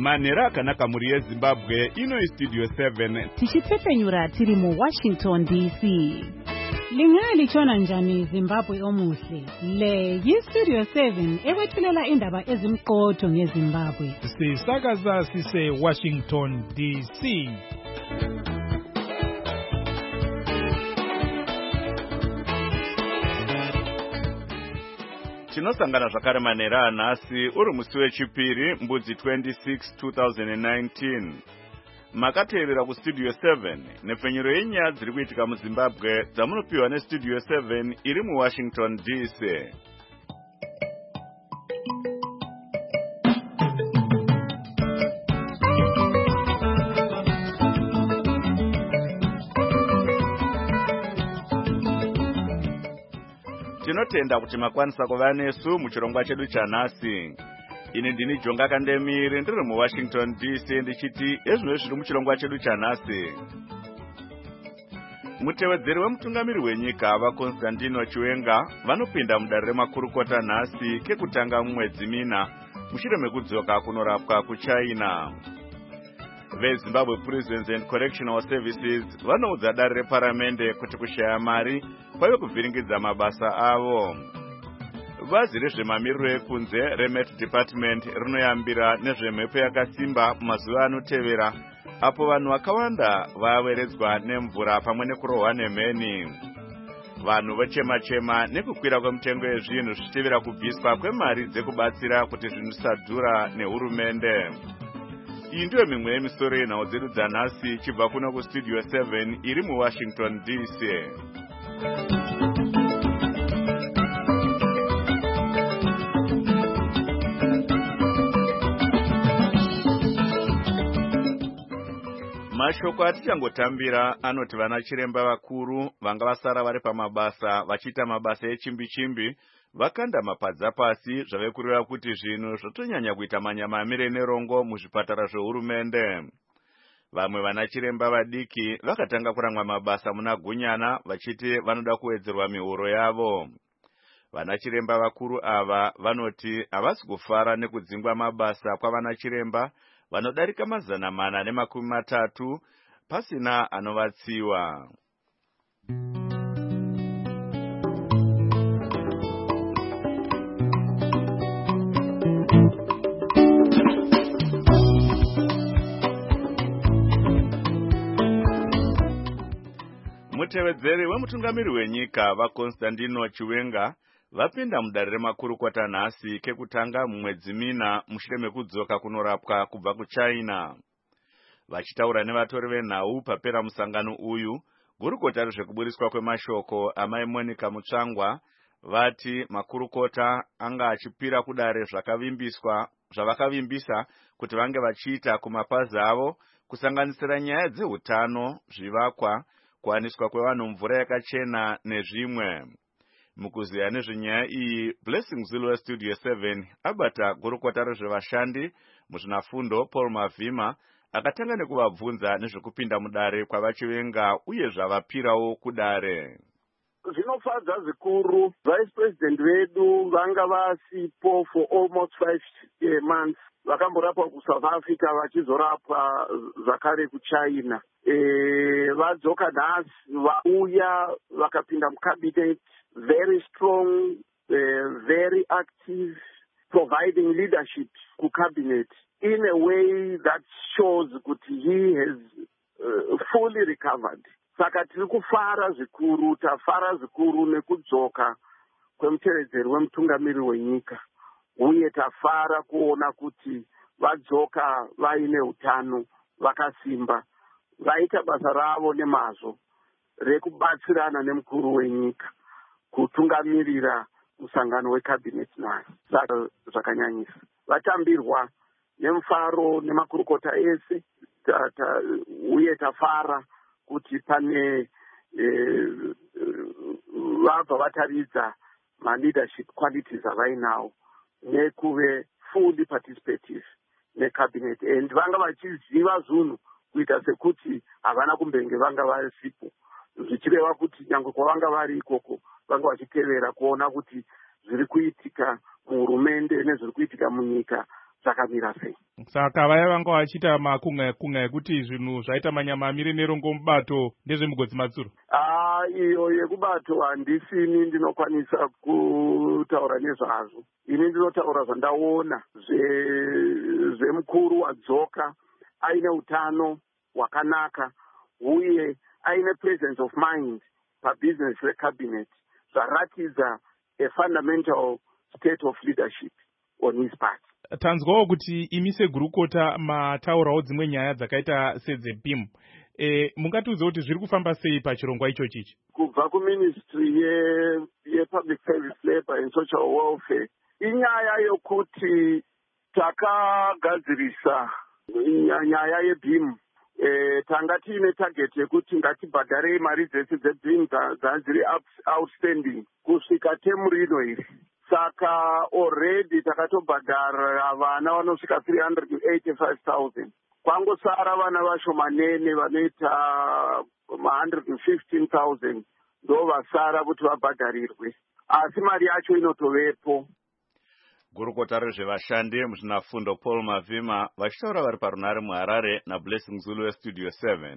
manhero akanaka mhuri yezimbabwe. Ino Studio 7 tichitsepenyura tiri muWashington DC. Lingalichona njani Zimbabwe omuhle? Le yiStudio 7 ekwethulela indaba ezimqotho ngeZimbabwe. Sisakaza sise Washington DC. tinosangana zvakare manhero anhasi uri musi wechipiri mbudzi 26 2019. Makatevera kuStudio 7 nepfenyuro yenyaya dziri kuitika muZimbabwe dzamunopiwa neStudio 7 iri muWashington DC. Tinotenda kuti makwanisa kuva nesu muchirongwa chedu chanhasi. Ini ndini Jonga Kandemiri ndiri muWashington DC ndichiti ezvino zviri muchirongwa chedu chanhasi. Mutevedzeri wemutungamiri wenyika vaConstantino Chiwenga vanopinda mudare remakurukota nhasi kekutanga mumwedzi mina mushure mekudzoka kunorapwa kuChina. VeZimbabwe Prisons and Correctional Services vanoudza dare reparamende kuti kushaya mari kwave kuvhiringidza mabasa avo. Bazi rezvemamiriro ekunze reMet Department rinoyambira nezvemhepo yakasimba mazuva anotevera apo vanhu vakawanda vaweredzwa nemvura pamwe nekurohwa nemheni. Vanhu vochema-chema nekukwira kwemutengo yezvinhu zvichitevera kubviswa kwemari dzekubatsira kuti zvinhu zvisadhura nehurumende. Iyi ndiyo mimwe yemisoro yenhau dzedu dzanhasi chibva kuno kuStudio 7 iri muWashington DC. Mashoko atichangotambira anoti vana chiremba vakuru vanga vasara vari pamabasa vachiita mabasa echimbi-chimbi vakanda mapadza pasi zvave kureva kuti zvinhu zvotonyanya kuita manyamamire nerongo muzvipatara zvehurumende. Vamwe vana chiremba vadiki vakatanga kurangwa mabasa muna Gunyana vachiti vanoda kuwedzerwa mihoro yavo. Vana chiremba vakuru ava vanoti havasi kufara nekudzingwa mabasa kwavana chiremba vanodarika 430 pasina anovatsiwa. Mutevedzeri wemutungamiri wenyika vaConstantino Chiwenga vapinda mudare remakurukota nhasi kekutanga mumwedzi mina mushure mekudzoka kunorapwa kubva kuChina. Vachitaura nevatori venhau papera musangano uyu, gurukota rezvekuburiswa kwemashoko amai Monica Mutsvangwa vati makurukota anga achipira kudare zvavakavimbisa kuti vange vachiita kumapazi avo kusanganisira nyaya dzeutano, zvivakwa, kuwaniswa kwevanhu mvura yakachena nezvimwe. Mukuziya nezvenyaya iyi, Blessing Zulu weStudio 7 abata gurukota rezvevashandi muzvinafundo Paul Mavhima akatanga nekuvabvunza nezvekupinda mudare kwavaChiwenga uye zvavapirawo kudare. Zvinofadza zvikuru. Vice President vedu vanga vasipo for almost 5 months. Vakamborapwa kuSouth Africa vachizorapwa zvakare kuChina. Vadzoka nhasi vauya vakapinda mucabinet, very strong, very active, providing leadership to cabinet in a way that shows that he has fully recovered. Saka tiri kufara zvikuru, tafara zvikuru nekudzoka kwemutevedzeri wemutungamiri wenyika. Uye tafara kuona kuti vadzoka vaine utano, vakasimba, vaita basa ravo nemazvo rekubatsirana nemukuru wenyika kutungamirira musangano wecabinet nhasi. Saka zvakanyanyisa. Vatambirwa nemufaro nemakurukota ese, uye tafara kuti pane vabva vataridza ma-leadership qualities avainawo nekuve fully participative necabinet, and vanga vachiziva zvinhu kuita sekuti havana kumbenge vanga varisipo, zvichireva kuti nyangwe kwavanga vari ikoko vanga vachitevera kuona kuti zviri kuitika muhurumende nezviri kuitika munyika zvakamira sei. Saka vaya vanga vachita makunga ekuti zvinhu zvaita manyamamiri nerongo mubato ndezvemugodzi Matsuro. Iyo yekubato handisini ndinokwanisa kutaura nezvazvo. Ini ndinotaura zvandaona zvemukuru wadzoka aine utano hwakanaka uye aine presence of mind pabusiness recabinet zvaratidza a fundamental state of leadership on his part. Tanzwawo kuti imi segurukota mataurawo dzimwe nyaya dzakaita sedzePIM. Mungatiudza kuti zviri kufamba sei pachirongwa ichochi? Kubva kuministry yepublic service labor and social welfare inyaya yokuti takagadzirisa nyaya yeBIM. Tanga tiine target yekuti ngatibhadharei mari dzese dzeBIM dziri outstanding kusvika temu rino iri. Saka already takatobhadhara vana vanosvika 385,000. Kwangosara vana vashomanene vanoita 115,000 ndo vasara kuti vabhadharirwe, asi mari yacho inotovepo. Gurukota rezvevashandi muzvinafundo Paul Mavhima vachitaura vari parunare muHarare naBlessing Zulu weStudio 7.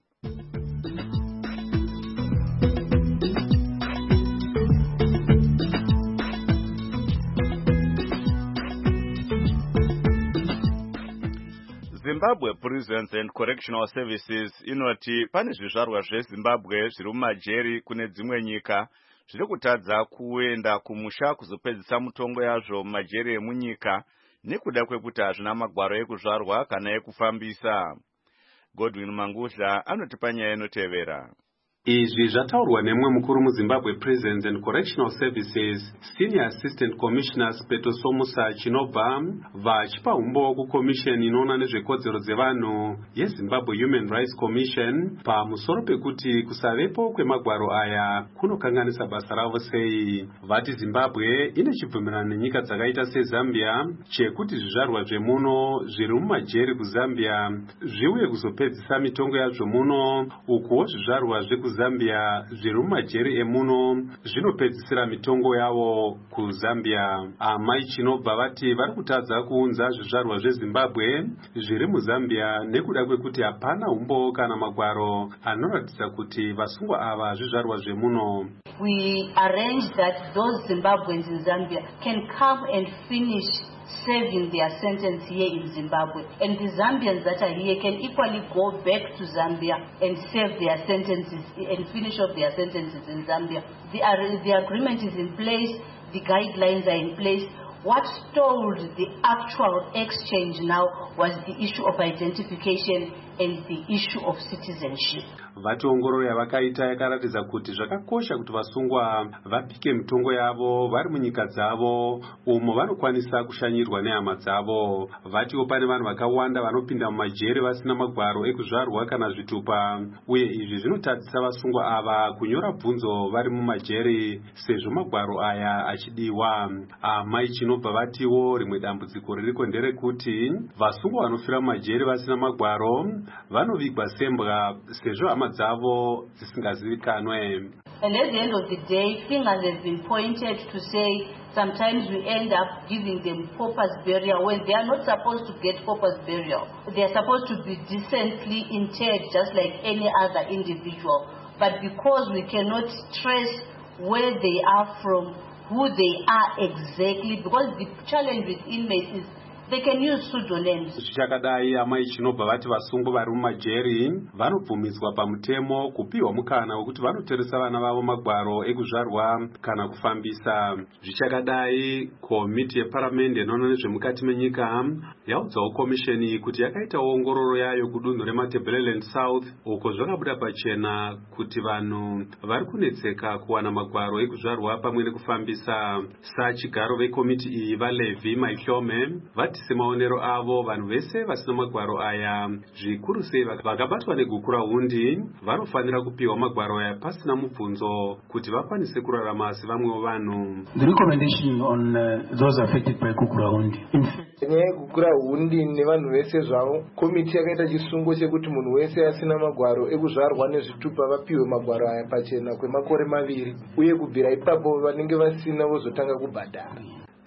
Zimbabwe Prisons and Correctional Services inoti pane zvizvarwa zveZimbabwe zviri mumajeri kune dzimwe nyika zviri kutadza kuenda kumusha kuzopedzisa mutongo yazvo mumajeri emunyika nekuda kwekuti hazvina magwaro ekuzvarwa kana ekufambisa. Godwin Mangudla anoti panyaya inotevera. Izvi zvataurwa nemwe mukuru muZimbabwe Prisons and Correctional Services Senior Assistant Commissioner Speto Somusa Chinobva vachipa umbo kukomisheni inoona nezvekodzero dzevanhu yeZimbabwe Human Rights Commission pamusoro pekuti kusavepo kwemagwaro aya kunokanganisa basa ravo sei. Vati Zimbabwe ine chibvumirano nenyika dzakaita seZambia chekuti zvizvarwa zvemuno zviri mumajeri kuZambia zviuye kuzopedzisa mitongo yazvo muno, ukuwo zvizvarwa Zambia zviri mumajeri emuno zvinopedzisira mitongo yavo kuZambia. Amai Chinobva vati vari kutadza kuunza zvizvarwa zveZimbabwe zviri muZambia nekuda kwekuti hapana umbo kana magwaro anoratidza kuti vasungwa ava zvizvarwa zvemuno. We arrange that those Zimbabweans in Zambia can come and finish serving their sentence here in Zimbabwe, and the Zambians that are here can equally go back to Zambia and serve their sentences and finish off their sentences in Zambia. The agreement is in place, the guidelines are in place. What stalled the actual exchange now was the issue of identification and the issue of citizenship. Vati ongororo yavakaita yakaratidza kuti zvakakosha kuti vasungwa vapike mitongo yavo vari munyika dzavo umo vanokwanisa kushanyirwa nehama dzavo. Vatiwo pane vanhu vakawanda vanopinda mumajeri vasina magwaro ekuzvarwa kana zvitupa, uye izvi zvinotadzisa vasungwa ava kunyora bvunzo vari mumajeri sezvo magwaro aya achidiwa. Amai Chinobva vatiwo rimwe dambudziko ririko nderekuti vasungwa vanofira mumajeri vasina magwaro vanovigwa sembwa sezvo hama dzavo dzisingazivikanwe. And at the end of the day, fingers have been pointed to say sometimes we end up giving them paupers burial when they are not supposed to get paupers burial. They are supposed to be decently interred just like any other individual. But because we cannot trace where they are from, who they are exactly, because the challenge with inmates is they can use pseudonyms. Zvichakadai amai Chinobva vati vasungwa vari mumajeri vanobvumidzwa pamutemo kupiwa mukana wekuti vanoteresa vana vavo magwaro ekuzvarwa kana kufambisa. Zvichakadai komiti yeparamende inoona nezvemukati menyika yaudzawo komisheni kuti yakaita ongororo yayo kudunhu reMatabeleland South uko zvakabuda pachena kuti vanhu vari kunetseka kuwana magwaro ekuzvarwa pamwe nekufambisa. Sachigaro vekomiti iyi vaLevi Maihlome vati semaonero avo vanhu vese vasina magwaro aya zvikuru sei vakabatwa negukura hundi vanofanira kupiwa magwaro aya pasina mubvunzo kuti vakwanise kurarama sevamwewo vanhu. The recommendation on those affected by gukura hundi. Nyaya yegukura hundi nevanhu vese zvavo, komiti yakaita chisungo chekuti munhu wese asina magwaro ekuzvarwa nezvitupa vapiwe magwaro aya pachena kwemakore 2 uye kubvira ipapo vanenge vasina vozotanga kubhadhara.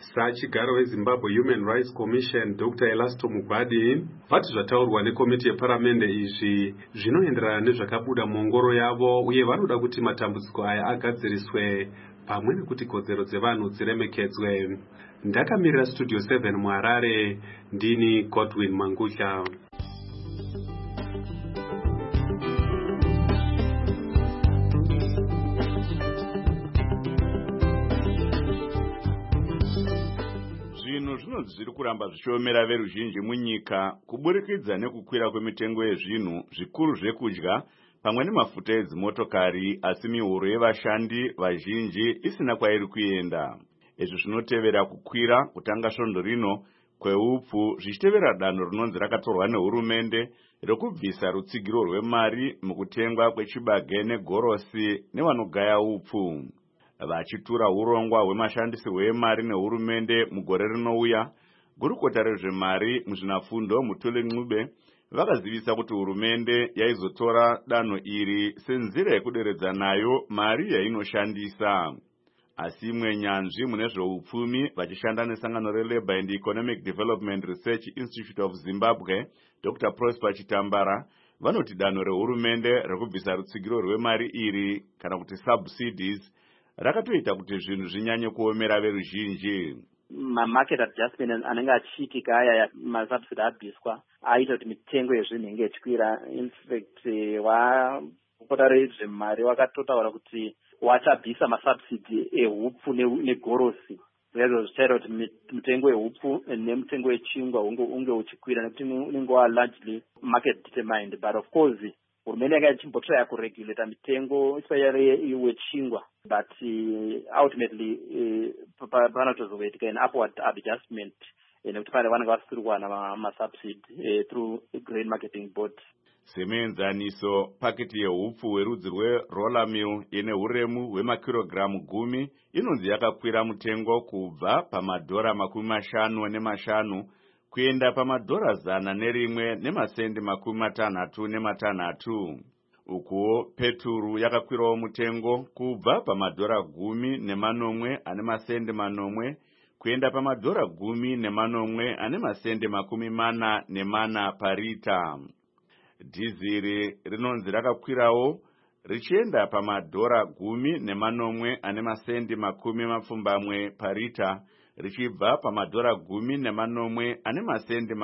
Sachigaro weZimbabwe Human Rights Commission Dr. Elasto Mugwadi vati zvataurwa nekomiti yeparamende izvi zvinoenderana nezvakabuda muongoro yavo uye vanoda kuti matambudziko aya agadziriswe pamwe nekuti kodzero dzevanhu dziremekedzwe. Ndakamirira Studio 7 muHarare, ndini Godwin Mangutla. Zviri kuramba zvichiomera veruzhinji munyika kuburikidza nekukwira kwemitengo yezvinhu zvikuru zvekudya pamwe nemafuta edzimotokari, asi mihoro yevashandi vazhinji isina kwairi kuenda. Izvi zvinotevera kukwira kutanga svondo rino kweupfu, zvichitevera danho rinonzi rakatorwa nehurumende rekubvisa rutsigiro rwemari mukutengwa kwechibage negorosi nevanogaya upfu. Vachitura urongwa hwemashandisirwo emari nehurumende mugore rinouya, gurukota rezvemari muzvinafundo Mutule Ncube vakazivisa kuti hurumende yaizotora danho iri senzira yekuderedza nayo mari yainoshandisa. Asi imwe nyanzvi mune zveupfumi vachishanda nesangano reLabour and Economic Development Research Institute of Zimbabwe, Dr. Prosper Chitambara, vanoti danho rehurumende rekubvisa rutsigiro rwemari iri kana kuti subsidies rakatoita kuti zvinhu zvinyanye kuomera veruzhinji. Market adjustment anenge achiitika aya masubsidy abviswa aita kuti mitengo yezvinhu inge ichikwira. In fact wakota rezvemari wakatotaura kuti wachabvisa masubsidy ehupfu negorosi. Izvo zvichaita kuti mitengo yehupfu nemitengo yechingwa unge uchikwira nekuti unenge wa largely market determined. But of course hurumende yanga ichimbotraya kuregulata mitengo especially wechingwa, but ultimately panotozoitika an upward adjustment nekuti pane vanenge vasiri kuwana masubsidy through grain marketing board. Semuenzaniso, paketi yehupfu werudzi rweroller mill ine huremu hwemakirogiramu 10 inonzi yakakwira mutengo kubva pamadhora 55 kuenda pamadhora 101 nemasendi 66. Ukuwo peturu yakakwirawo mutengo kubva pamadhora 10 ane masendi 8 kuenda pamadhora 10 ane masendi 44 parita. Dhiziri rinonzi rakakwirawo richienda pamadhora 10 ane masendi 40 parita richibva pamadhora 10 ane masendi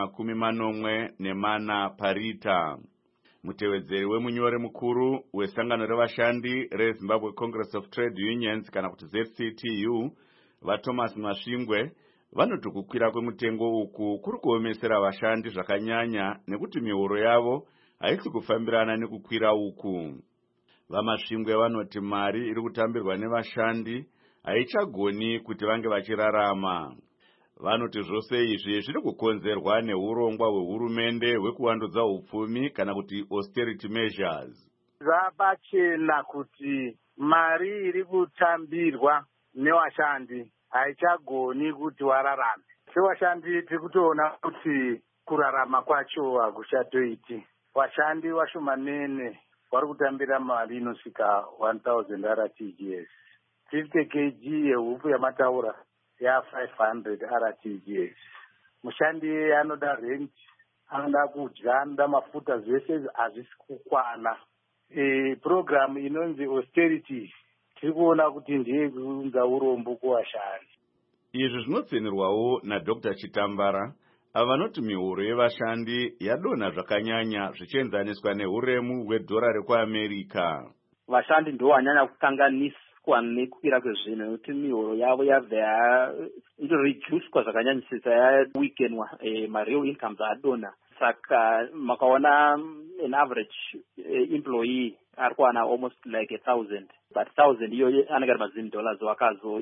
44 parita. Mutevedzeri wemunyori mukuru wesangano revashandi reZimbabwe Congress of Trade Unions kana kuti ZCTU vaThomas Masvingwe vanoti kukwira kwemutengo uku kuri kuomesera vashandi zvakanyanya nekuti mihoro yavo haisi kufambirana nekukwira uku. VaMasvingwe vanoti mari iri kutambirwa nevashandi haichagoni kuti vange vachirarama. Vanoti zvose izvi zviri kukonzerwa neurongwa hwehurumende hwekuwandudza upfumi kana kuti austerity measures. Zvapachena kuti mari iri kutambirwa nevashandi haichagoni kuti wararame. Sevashandi tiri kutoona kuti kurarama kwacho hakuchatoiti. Vashandi vashomanene vari kutambira mari inosvika 1000 RTGS. 50 kg yehupfu yamataura ya500 RTGS. Mushandi anoda rent, anoda kudya, anoda mafuta, zvese hazvisi kukwana. Program inonzi austerity tiri kuona kuti ndiye kuunza urombo kuvashandi. Izvi zvinotsenirwawo naDr. Chitambara vanoti mihoro yevashandi yadonha zvakanyanya zvichienzaniswa nehuremu hwedhora rekuAmerica. Vashandi ndo vanyanya kukanganiswa nekukwira kwezvinhu nekuti mihoro yavo yabva yareduced zvakanyanyisisa, yaweakenwa, real incomes adonha. Saka makaona an average employee ari kuwana almost like 1,000, but 1,000 iyo anenge ari $10 wakazo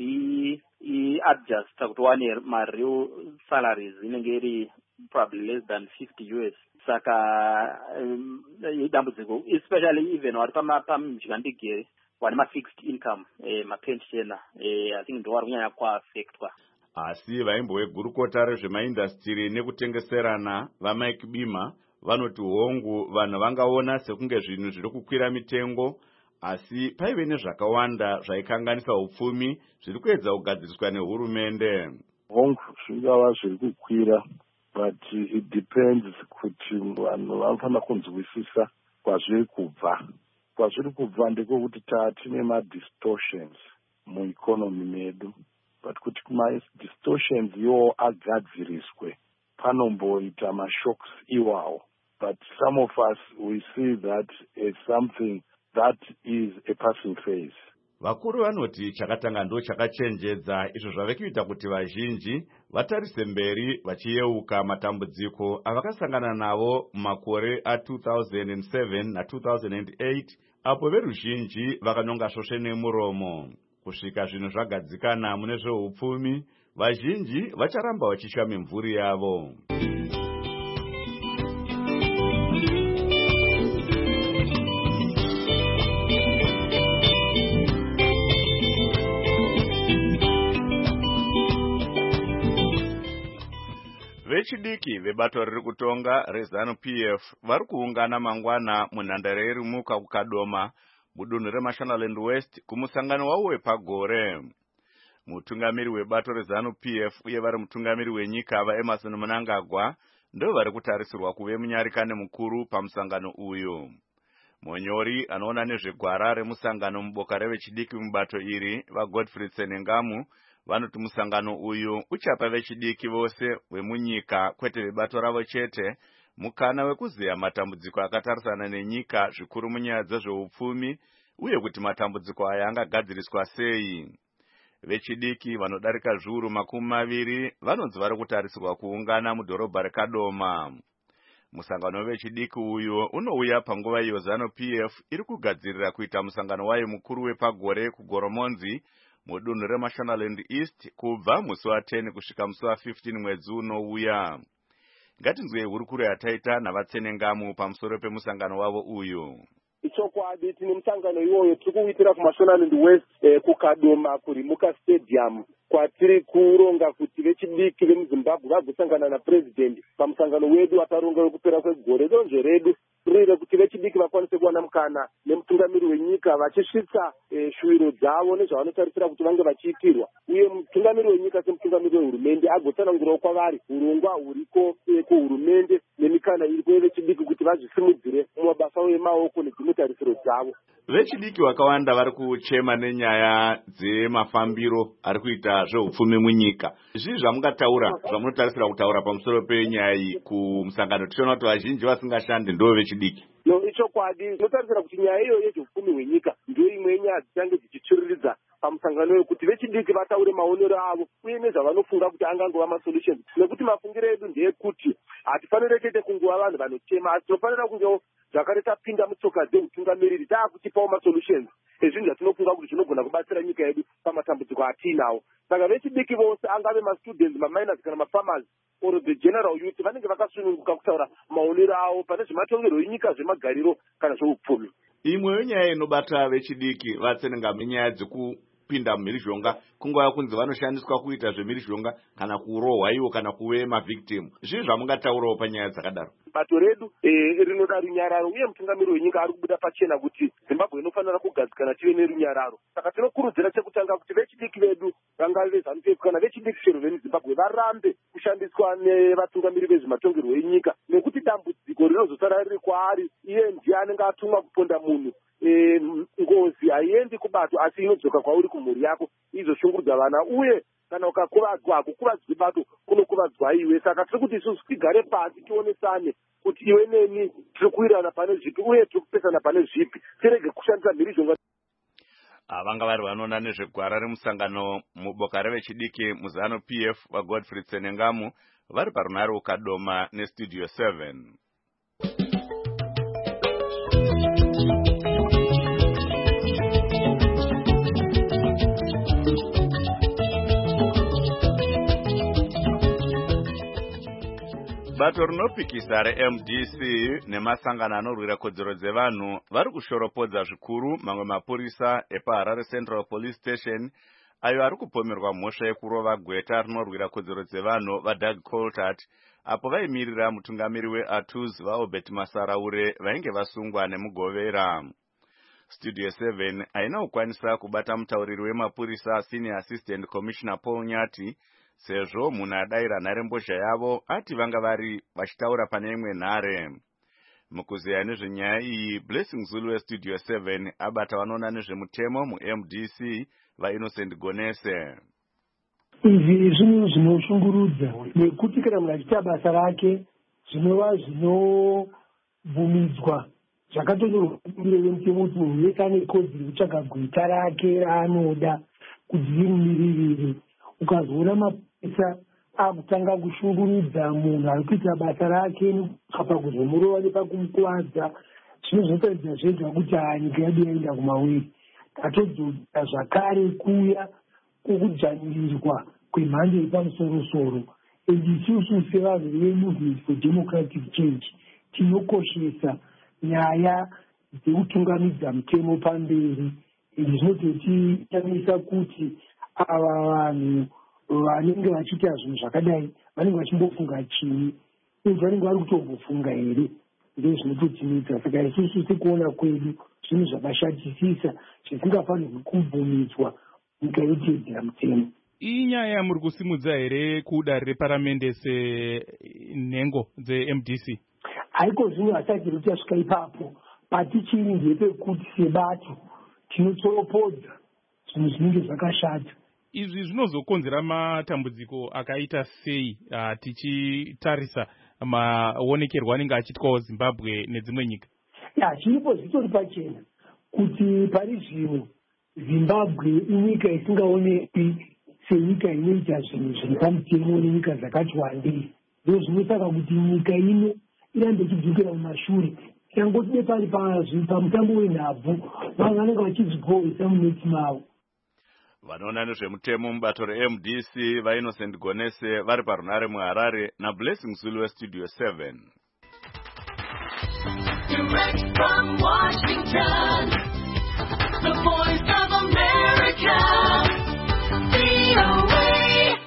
adjusta kuti wane real salaries inenge iri probably less than $50. Saka dambudziko especially even vari pamujigandegere vane ma-fixed income, mapenshena, I think ndo vari kunyanya kuaffectwa. Asi vaimbo vegurukota rezvemaindastiri nekutengeserana vaMike Bima vanoti hongu vanhu vangaona sekunge zvinhu zviri kukwira mitengo, asi paive nezvakawanda zvaikanganisa upfumi zviri kuedza kugadziriswa nehurumende. hongu zvingava zviri kukwira, but it depends kuti vanhu vanofanira kunzwisisa kwazviri kubva. Kwazviri kubva ndekwokuti tine ma-distortions mueconomy medu, but kuti ma-distortions iwo agadziriswe panomboita ma-shocks iwawo. But some of us, we see that as something that is a passing phase. Vakuru vanoti chakatanga ndo chakachenjedza, izvo zvave kuita kuti vazhinji vatarise mberi vachiyeuka matambudziko avakasangana navo mumakore a2007 na2008, apo veruzhinji vakanonga svosve nemuromo. Kusvika zvinhu zvagadzikana mune zveupfumi, vazhinji vacharamba vachishwa mimvuri yavo. Vechidiki vebato riri kutonga reZANU-PF vari kuungana mangwana munhandare yeRimuka kuKadoma mudunhu reMashonaland West kumusangano wavo wepagore. Mutungamiri webato reZANU-PF uye vari mutungamiri wenyika vaEmerson Mnangagwa ndo vari kutarisirwa kuve munyarikane mukuru pamusangano uyu. Monyori anoona nezvegwara remusangano muboka revechidiki mubato iri vaGodfrey Tsenengamu vanoti musangano uyu uchapa vechidiki vose vemunyika kwete vebato ravo chete mukana wekuziya matambudziko akatarisana nenyika zvikuru munyaya dzezveupfumi uye kuti matambudziko aya angagadziriswa sei. Vechidiki vanodarika zviuru 20 vanonzi vari kutarisirwa kuungana mudhorobha reKadoma. Musangano wevechidiki uyu unouya panguva iyo ZANU-PF iri kugadzirira kuita musangano wayo mukuru wepagore kuGoromonzi mudunhu reMashonaland East kubva musi wa10 kusvika musi wa15 mwedzi unouya. Ngatinzwe hurukuro yataita navatsenengamu pamusoro pemusangano wavo uyu. Ichokwadi tine musangano iwoyo tiri kuitira kuMashonaland West kuKadoma kuRimuka Stadium kwatiri kuronga kuti vechidiki vemuZimbabwe vagosangana naPresident pamusangano wedu wataronga wekupera kwegore. Donzvo redu riri kuti vechidiki vakwanise kuwana mukana nemutungamiri wenyika vachisvitsa shuviro dzavo nezvavanotarisira kuti vange vachiitirwa, uye mutungamiri wenyika semutungamiri wehurumende agotsanangurawo kwavari urongwa huriko kuhurumende nemikana iriko yevechidiki kuti vazvisimudzire mumabasa emaoko nedzimwe tarisiro dzavo. Vechidiki vakawanda vari kuchema nenyaya dzemafambiro ari kuita zveupfumi munyika. Zvii zvamungataura zvamunotarisira kutaura pamusoro penyaya iyi kumusangano? Tichiona kuti vazhinji vasingashande ndo vechidiki. Ichokwadi tinotarisira kuti nyaya iyo yezveupfumi hwenyika ndio imwe yenyaya dzichange dzichitsviriridza pamusangano wekuti vechidiki vataure maonero avo uye nezvavanofunga kuti angangova masolutions, nekuti mafungiro edu ndeyekuti hatifanire chete kunguva vanhu vanochema, asi tinofanira kungewo zvakare tapinda mutsoka dzeutungamiriri taakuchipawo masolutions ezvinhu zvatinofunga kuti zvinogona kubatsira nyika yedu pamatambudziko atiinawo. Saka vechidiki vose angave mastudents, maminers kana mafarmers or the general youth vanenge vakasununguka kutaura maonero avo pane zvematongerwo enyika, zvemagariro kana zveupfumi. Imwe yenyaya inobata vechidiki vatsenengamu inyaya dzekupinda mumhirizhonga, kunguva kunzi vanoshandiswa kuita zvemhirizhonga kana kurohwa iwo kana kuve mavhictim. Zvii zvamungataurawo panyaya dzakadaro? Bato redu rinoda runyararo uye mutungamiri wenyika ari kubuda pachena kuti Zimbabwe inofanira kugadzikana tive nerunyararo. Saka tinokurudzira chekutanga kuti vechidiki vedu vangave veZANU-PF kana vechidiki chero vemuZimbabwe varambe kushandiswa nevatungamiri vezvematongerwo enyika, nekuti dambudziko rinozosara riri kwaari iye ndiye anenge atumwa kuponda munhu. Ngozi haiendi kubato asi inodzoka kwauri kumhuri yako izoshungurudza vana, uye kana ukakuvadzwa hakukuvadzwi bato kunokuvadzwa iwe. Saka tiri kuti isusu tigare pasi tionesane kuti iwe neni tiri kuwirana pane zvipi uye tiri kupesana pane zvipi, tirege kushandisa mhirizhonga. Vanga vari vanoona nezvegwara remusangano muboka revechidiki muZANU-PF vaGodfrey Tsenengamu vari parunare kuKadoma neStudio 7. Bato rinopikisa reMDC nemasangano anorwira kodzero dzevanhu vari kushoropodza zvikuru mamwe mapurisa epaHarare Central Police Station ayo ari kupomerwa mhosva yekurova gweta rinorwira kodzero dzevanhu vaDoug Coltart apo vaimirira mutungamiri weATUS vaObert Masaraure vainge vasungwa nemugovera. Studio 7 haina kukwanisa kubata mutauriri wemapurisa Senior Assistant Commissioner Paul Nyati sezvo munhu adayira nharembozha yavo ati vanga vari vachitaura pane imwe nhare. Mukuzeya nezvenyaya iyi, Blessing Zulu weStudio 7 abata vanoona nezvemutemo muMDC vaInnocent Gonese. Izvi zvinhu zvinoshungurudza nekuti kana munhu achiita basa rake zvinova zvinobvumidzwa zvakatonyorwa mumbiro wemutemo kuti munhu wese ane kodzero kutsvaga gwita rake raanoda kuti rimumiririre. Ukazoona mapesa akutanga kushungurudza munhu ari kuita basa rake nekapa kuzomurova nepakumukuwadza, zvinozotaridza zvega kuti nyika yedu yaenda kumawiri. Tatodzoka zvakare kuya kukudzvanyirirwa kwemhando yepamusoro-soro. Isusu sevanhu veMovement for Democratic Change tinokoshesa nyaya dzekutungamidza mutemo pamberi. Izvi zvinototitamisa kuti ava vanhu vanenge vachiita zvinhu zvakadai vanenge vachimbofunga chini, uye vanenge vari kutombofunga here, ndezvinototimidza. Saka isusu sekuona kwedu zvinhu zvakashatisisa zvisingafanirwi kubvumidzwa nyika yoteedzera mutemo. Iyi nyaya yamuri kusimudza here kudare reparamende senhengo dzeMDC? Haiko zvino hasati rutasvika ipapo, patichiri ndepekuti sebato tinotsoropodza zvinhu zvinenge zvakashata. Izvi zvinozokonzera matambudziko akaita sei tichitarisa maonekerwo anenge achiitwawo Zimbabwe nedzimwe nyika? Chiripo zvitori pachena kuti pari zvino Zimbabwe inyika isingaonekwi senyika inoita zvinhu zviri pamutemo nenyika dzakati wandei. Ndizvo zvinosaka kuti nyika ino irambe ichidzokera mumashure. Changoti nepari pamutambo wenhabvu vanhu vanenge vachizvigohwesa muneti mavo. Vanoona nezvemutemo mubato reMDC vaInnocent Gonese vari parunare muHarare naBlessing Zulu weStudio 7. Direct from Washington, the voice of America, VOA.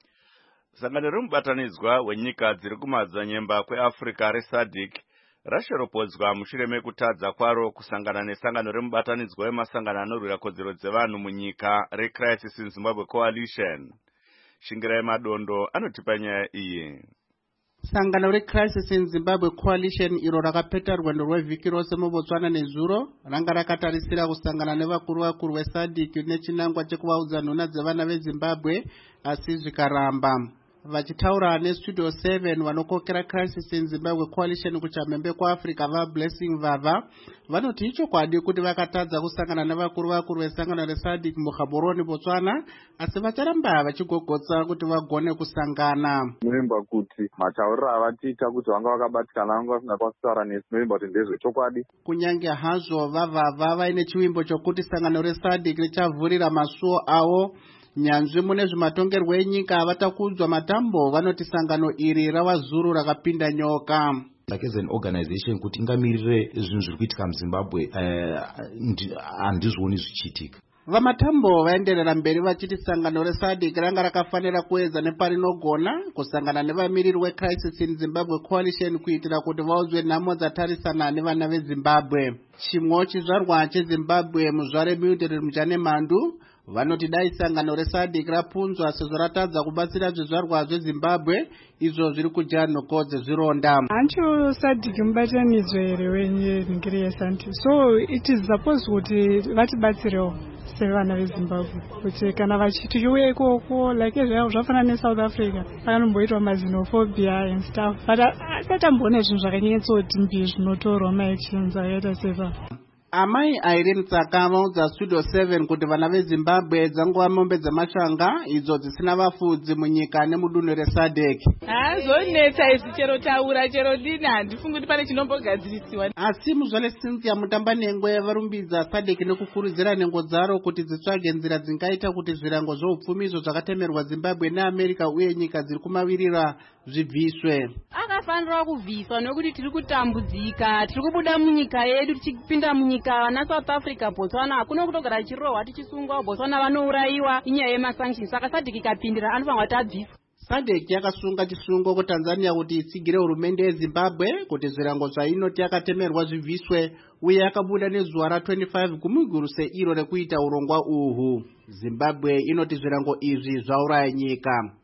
Sangano remubatanidzwa wenyika dziri kumadzanyemba kweAfrica reSADC rasheropodzwa mushure mekutadza kwaro kusangana nesangano remubatanidzwa wemasangano anorwira kodzero dzevanhu munyika reCrisis in Zimbabwe Coalition. Shingirai Madondo anotipa nyaya iyi. Sangano reCrisis in Zimbabwe Coalition iro rakapeta rwendo rwevhiki rose muBotswana nezuro ranga rakatarisira kusangana nevakuru veSADC nechinangwa chekuvaudza nhuna dzevana veZimbabwe, asi zvikaramba. Vachitaura neStudio 7 vanokokera Crisis in Zimbabwe Coalition kuchamhembe kwaAfrica vaBlessing Vava vanoti ichokwadi kuti vakatadza kusangana nevakuru vesangano reSADC muGaborone Botswana, asi vacharamba vachigogotsa kuti vagone kusangana. Novimba kuti matauriro avatiita kuti vanga vakabatikana vanga vasingakwanisi kutaura nesu, novimba kuti ndezvechokwadi. Kunyange hazvo Vava vaine chiwimbo chokuti sangano reSADC richavhurira masuo avo, nyanzvi mune zvimatongerwo enyika avatakudzwa matambo vanoti sangano iri rava zuru rakapinda nyoka. Like as an organization kuti ingamirire zvinhu zviri kuitika muZimbabwe handizvoni zvichiitika. Vamatambo vaenderera mberi vachiti sangano reSADC ranga rakafanira kuedza neparinogona kusangana nevamiriri weCrisis in Zimbabwe Coalition kuitira kuti vaudzwe nhamo dzatarisana nevana veZimbabwe. Chimwe chizvarwa cheZimbabwe muzvare Mildred Muchanemandu vanoti dai sangano reSADC rapunzwa sezvo ratadza kubatsira zvizvarwa zveZimbabwe izvo zviri kudya nhoko dzezvironda. Hancho SADC mubatanidzwa here wenyika yeSADC, so it is supposed kuti vatibatsirewo sevana veZimbabwe kuti kana vachitiuya ikoko like zvafanana neSouth Africa pakanomboitwa mazinophobia and stuff, but atamboona zvinhu zvakanyanyototi mbi zvinotorwa maactions akaita seva. Amai Irene Tsaka vaudza Studio 7 kuti vana veZimbabwe dzangova mombe dzemashanga idzo dzisina vafudzi munyika nemudunhu reSADC. Hazonetsa izvi chero taura chero dini handifungi kuti pane chinombogadzirisiwa. Asi muzvare Cynthia Mutambanengwe varumbidza SADC nekukurudzira nhengo dzaro kuti dzitsvage nzira dzingaita kuti zvirango zveupfumi izvo zvakatemerwa Zimbabwe neAmerica uye nyika dziri kumavirira zvibviswe. Akafanira kubviswa nokuti tiri kutambudzika, tiri kubuda munyika yedu tichipinda munyika na South Africa, Botswana hakuna kutogara chirohwa tichisungwa, Botswana vanourayiwa inyaya yemasanctions, saka SADC ikapindira anofanirwa kuti abviswe. SADC yakasunga chisungo kuTanzania kuti itsigire hurumende yeZimbabwe kuti zvirango zvainoti yakatemerwa zvibviswe, uye yakabuda nezuva ra25 kumiguruse iro rekuita urongwa uhu. Zimbabwe inoti zvirango izvi zvauraya nyika.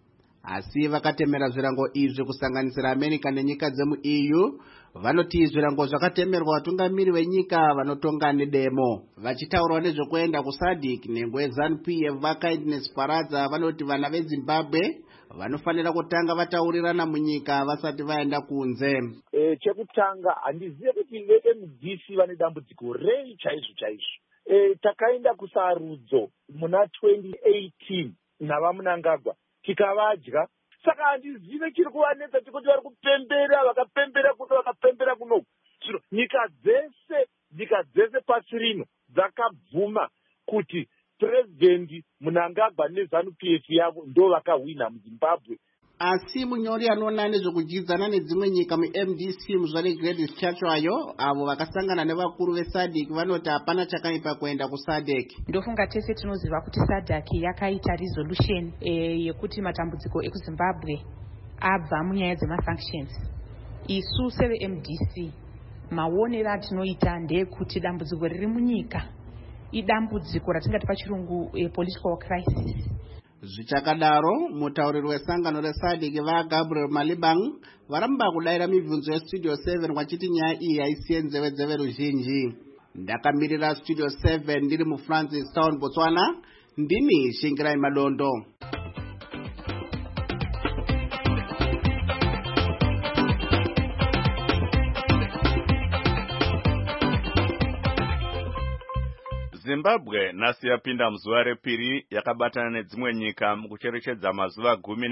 asi vakatemera zvirango izvi kusanganisira America nenyika dzemu EU vanoti zvirango zvakatemerwa vatungamiri venyika vanotonga nedemo. Vachitaurwa nezvekuenda kuSADC nhengo yeZANU-PF vaKindness Paradza vanoti vana veZimbabwe vanofanira kutanga vataurirana munyika vasati vaenda kunze. Chekutanga handizive kuti veMDC vane dambudziko rei chaizvo. Takaenda kusarudzo muna 2018 navaMunangagwa tikavadya. Saka handizive chiri kuvanetsa chekuti vari kupembera vakapembera kuno vakapembera kuno. Nyika dzese pasi rino dzakabvuma kuti President Munangagwa neZANU-PF yavo ndo vakahwina muZimbabwe. Asi munyori anoona nezvekujidzana nedzimwe nyika muMDC muzvare Gladys Chatswayo avo vakasangana nevakuru veSADC vanoti hapana chakaipa kuenda kuSADC. Ndofunga tese tinoziva kuti SADC yakaita resolution yekuti matambudziko ekuZimbabwe abva munyaya dzemasanctions. Isu seveMDC maonero atinoita ndeyekuti dambudziko riri munyika idambudziko ratingati pachirungu political crisis. Zvichakadaro mutauriri wesangano reSADC vaGabriel Malibang varamba kudaira mibvunzo yeStudio 7 vachiti nyaya iyi haisiye nzeve ruzhinji. Ndakamirira Studio 7 ndiri muFrancistown, Botswana. Ndini Shingirai Madondo. Zimbabwe nhasi yapinda muzuva repiri yakabatana nedzimwe nyika mukucherechedza mazuva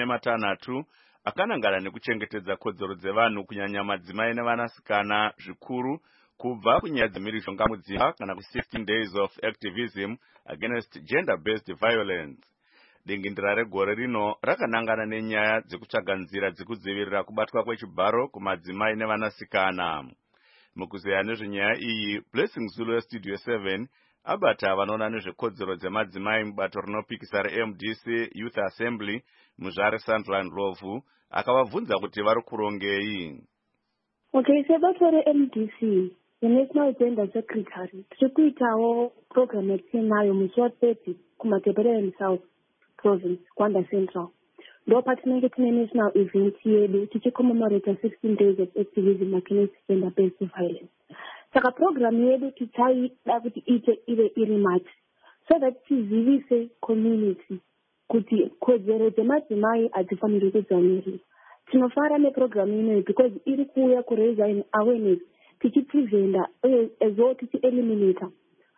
16 akanangana nekuchengetedza kodzero dzevanhu kunyanya madzimai nevanasikana zvikuru kubva kunyaya dzemhirizhonga mudzimba kana 16 days of activism against gender-based violence. Dingindira regore rino rakanangana nenyaya dzekutsvaga nzira dzekudzivirira kubatwa kwechibharo kumadzimai nevanasikana. Mukuzeya nezvenyaya iyi, Blessing Zulu Studio 7 abata vanoona nezvekodzero dzemadzimai mubato rinopikisa reMDC Youth Assembly muzvare Sunderland Rovu akavabvunza kuti vari kurongei. Sebato reMDC yeNational Gender Secretary tiri kuitawo program yatinayo muSouth kuMatebeleland South Province Kwanda Central. Ndo patinenge tine national event yedu tichicommemorate 16 days of activism against gender-based violence. Saka program yedu tichaida kuti ive iri mati so that tizivise community kuti kodzero dzemadzimai hadzifaniri kudzamirirwa. Tinofara neprogram inoyi because iri kuuya kuraise an awareness tichipreventa ezo tichieliminata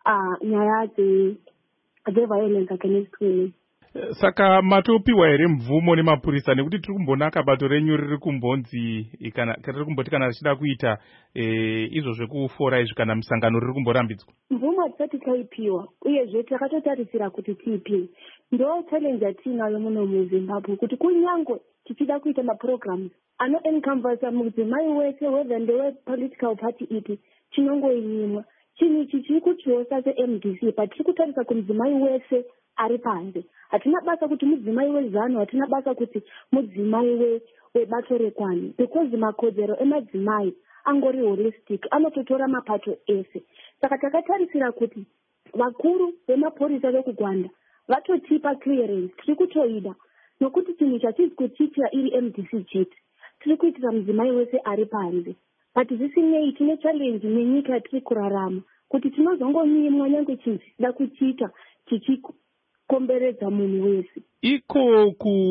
nyaya dzeviolence against women. Saka matopiwa here mvumo nemapurisa nekuti tiri kumbonaka bato renyu riri kumbonzi riri kumboti kana richida kuita izvo zvekufora izvi kana musangano riri kumborambidzwa. Mvumo hatisati taipiwa uyezve takatotarisira kuti tiipiwe. Ndo challenge yatinayo muno muZimbabwe kuti kunyangwe tichida kuita maprograms anoencompass mudzimai wese whether ndewepolitical party ipi chinongoimwa. Chinhu ichi chiri kutyosa seMDC patiri kutarisa kumudzimai wese ari panze. Hatina basa kuti mudzimai weZANU, hatina basa kuti mudzimai webato rekwani, because makodzero emadzimai angori holistic, anototora mapato ese. Saka takatarisira kuti vakuru vemapurisa vekugwanda vatotipa clearance, tiri kutoida nokuti chinhu chatizi kuchiitira iri MDC chete, tiri kuitira mudzimai wese ari panze. But zvisinei tine challenge nenyika yatiri kurarama kuti tinozongonyimwa nyange chinhu chisida kuchiita chichikomberedza munhu wese. Iko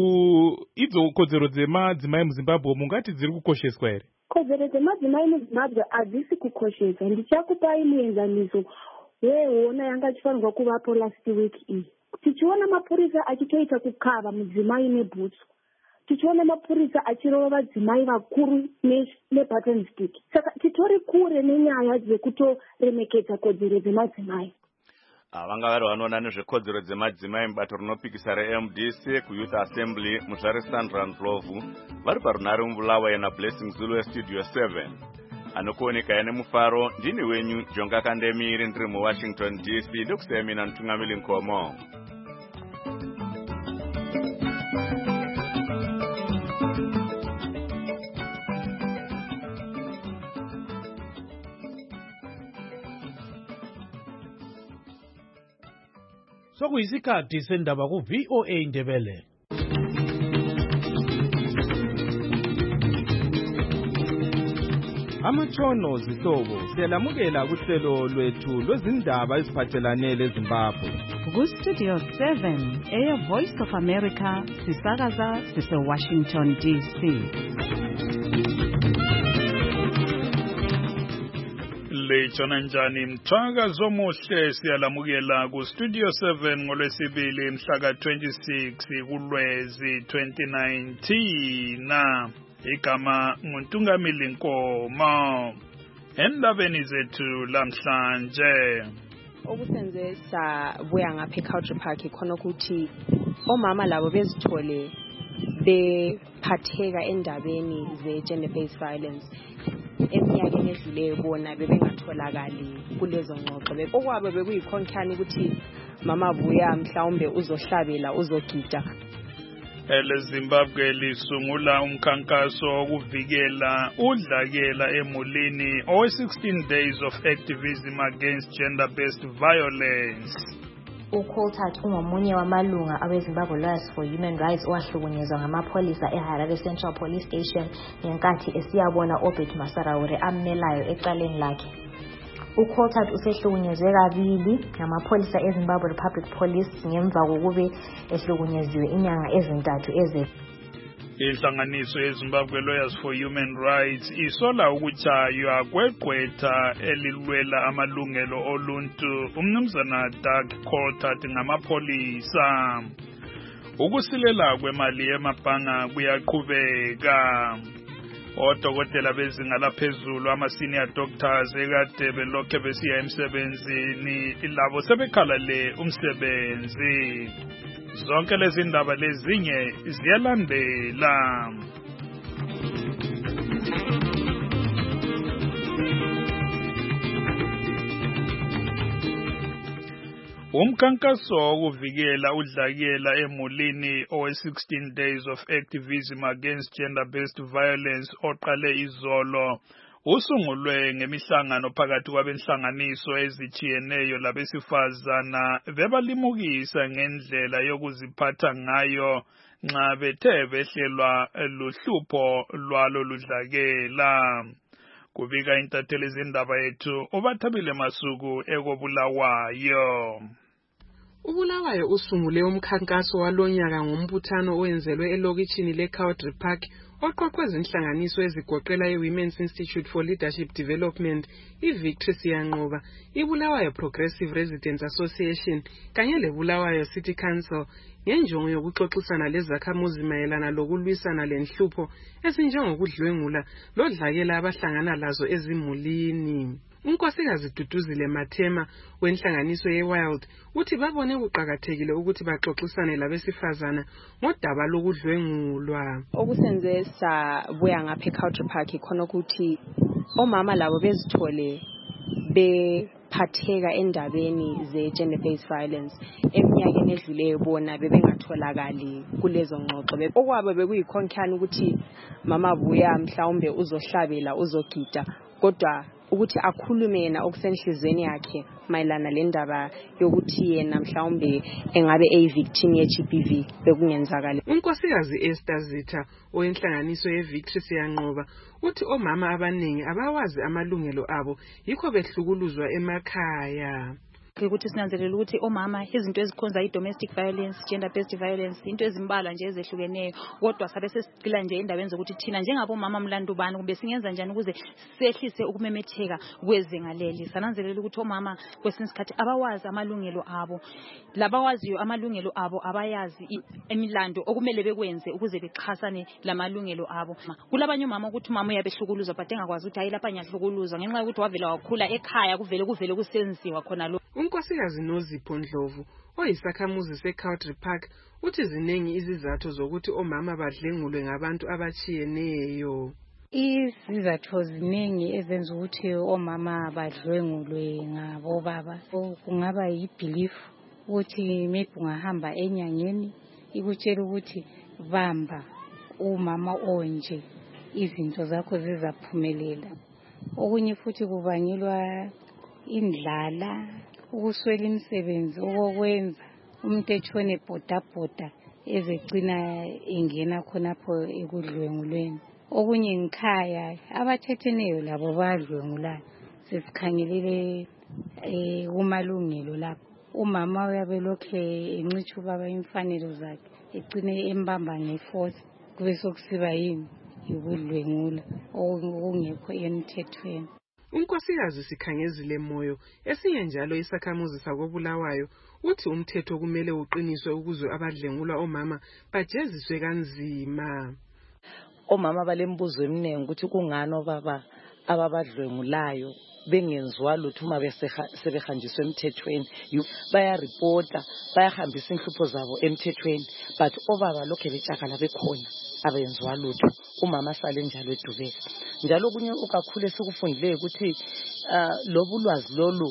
idzo kodzero dzemadzimai muZimbabwe mungati dziri kukosheswa here? Kodzero dzemadzimai muZimbabwe hadzisi kukosheswa. Ndichakupai muenzaniso weona yanga ichifanirwa kuvapo last week iyi. Tichiona mapurisa achitoita kukava mudzimai nebhutsu, tichiona mapurisa achirova vadzimai vakuru nebutton stick. Saka titori kure nenyaya dzekutoremekedza kodzero dzemadzimai. Vanga vari vanoona nezvekodzero dzemadzimai mubato rinopikisa reMDC kuYouth Assembly muzvare Sunderland Rovu vari parunhare muBulawayo naBlessing Zulu Studio 7. Anokuoneka nemufaro ndini wenyu Jonga Kandemiri ndiri muWashington DC ndokusaya mina Ntungamili Nkomo. Sokuyisikhathi sendaba ku VOA Ndebele. Amatshono zihlobo siyalamukela kuhlelo lwethu lwezindaba eziphathelane leZimbabwe. Ku-Studio 7 Air Voice of America sisakaza sise-Washington DC. Lejona njani mthakazo omuhle siyalamukela ku-Studio 7 ngolwesibili mhla ka-26 kuLwezi 2019 igama nguNtungamili Nkomo. Endabeni zethu lamhlanje okusenze sabuya ngapha eCountry Park khona ukuthi omama labo bezithole bephatheka endabeni ze-gender based violence eminyakeni edluleyo bona bebengatholakali kulezo ngxoxo okwabo bekuyikhonkani ukuthi mama buya mhlawumbe uzohlabela uzogida. EleZimbabwe lisungula umkhankaso wokuvikela udlakela emulini owe-16 days of activism against gender-based violence. uCoulthard ungomunye wamalunga abeZimbabwe Lawyers for Human Rights owahlukunyezwa ngamapholisa eHarare Central Police Station ngenkathi esiyabona Obed Masaraure ammelayo ecaleni lakhe. uCoulthard usehlukunyezwe kabili ngamapholisa eZimbabwe Republic Police ngemva kokube ehlukunyeziwe inyanga ezintathu eze. Inhlanganiso yeZimbabwe Lawyers for Human Rights isola ukutshaywa kwegqwetha elilwela amalungelo oluntu umnumzana Doug Coulthard ngamapholisa. Ukusilela kwemali emabhanga kuyaqhubeka. Odokotela bezinga laphezulu ama-senior doctors ekade belokhe besiya emsebenzini labo sebekhalale umsebenzi. Zonke lezi ndaba lezinye ziyalandela. Umkhankaso wokuvikela udlakela emulini owe-16 days of activism against gender-based violence oqale izolo usungulwe ngemihlangano phakathi kwabenhlanganiso ezitshiyeneyo labesifazana bebalimukisa ngendlela yokuziphatha ngayo nxa bethe behlelwa luhlupho lwalo ludlakela. Kubika intatheli zindaba yethu uBathabile Masuku ekobulawayo. uBulawayo usungule umkhankaso walonyaka ngombuthano owenzelwe elokitshini leCountry Park oqoqwe zinhlanganiso ezigoqela iWomen's Institute for Leadership Development, iVictory Siyanqoba, iBulawayo Progressive Residents Association kanye leBulawayo City Council ngenjongo yokuxoxisana lezakhamuzi mayelana lokulwisana lenhlupho ezinjengokudlwengula lodlakela abahlangana lazo ezimulini. uNkosikazi Duduzile Mathema wenhlanganiso yeWild uthi babone kuqhakathekile ukuthi baxoxisane labesifazana ngodaba lokudlwengulwa. Okusenze sabuya ngapha eCountry Park khona ukuthi omama labo bezithole bephatheka endabeni ze-gender based violence eminyakeni edluleyo bona bebengatholakali kulezo ngxoxo. Okwabo bekuyikhonkani ukuthi mama buya mhlawumbe uzohlabela uzogida kodwa ukuthi akhulume yena okusenhlizweni yakhe mayelana lendaba yokuthi yena mhlawumbe engabe victim ye-GBV bekungenzakala. uNkosikazi Esther Zitha oyenhlanganiso yeVictory Siyanqoba uthi omama abaningi abawazi amalungelo abo yikho behlukuluzwa emakhaya. ukuthi sinanzelela ukuthi omama izinto ezikhonza i-domestic violence, gender based violence into ezimbalwa nje ezehlukeneyo kodwa sabe sesicila nje indaba zokuthi thina njengabomama mlandu bani kumbe singenza njani ukuze sehlise ukumemetheka kwezinga leli. Sananzelela ukuthi omama kwesinye isikhathi abawazi amalungelo abo, labawaziyo amalungelo abo abayazi emilando okumele bekwenze ukuze bexhasane lamalungelo abo. Kulabanye omama ukuthi mama uyabehlukuluzwa but engakwazi ukuthi hayi lapha ngiyahlukuluzwa ngenxa yokuthi wavela wakhula ekhaya kuvele kusenziwa khona lo. uNkosikazi Nozipho Ndlovu oyisakhamuzi seCountry Park uthi ziningi izizathu zokuthi omama badlengulwe ngabantu abachiyeneyo. Izizathu ziningi ezenza ukuthi omama badlengulwe ngabo baba. Kungaba yibelief ukuthi maybe ungahamba enyangeni ikutshela ukuthi bamba umama onje izinto zakho zizaphumelela. Okunye futhi kubangelwa indlala, ukuswela imisebenzi okwenza umuntu etshone bhodabhoda ezegcina ingena khonapho ekudlwengulweni. okunye ngikhaya abathetheneyo labo badlwengulayo sesikhangelele kumalungelo lapho umama uyabe lokhe encitsha ubaba imfanelo zakhe egcine embamba ngeforce kube sokusiba yini yokudlwengula okungekho emthethweni. Unkosikazi Sikhangezile Moyo esiye njalo isakhamuzi sakoBulawayo uthi umthetho kumele uqiniswe ukuze abadlengulwa omama bajeziswe kanzima. Omama balembuzo eminingi ukuthi kungani obaba ababadlwengulayo bengenziwa lutho uma sebehanjiswe emthethweni bayaripota bayahambisa inhlupho zabo emthethweni but obaba lokho betshakala bekhona abenziwa lutho umama sale njalo edubeka njalo kunye okakhulu esikufundileyo ukuthi lobu lwazi lolu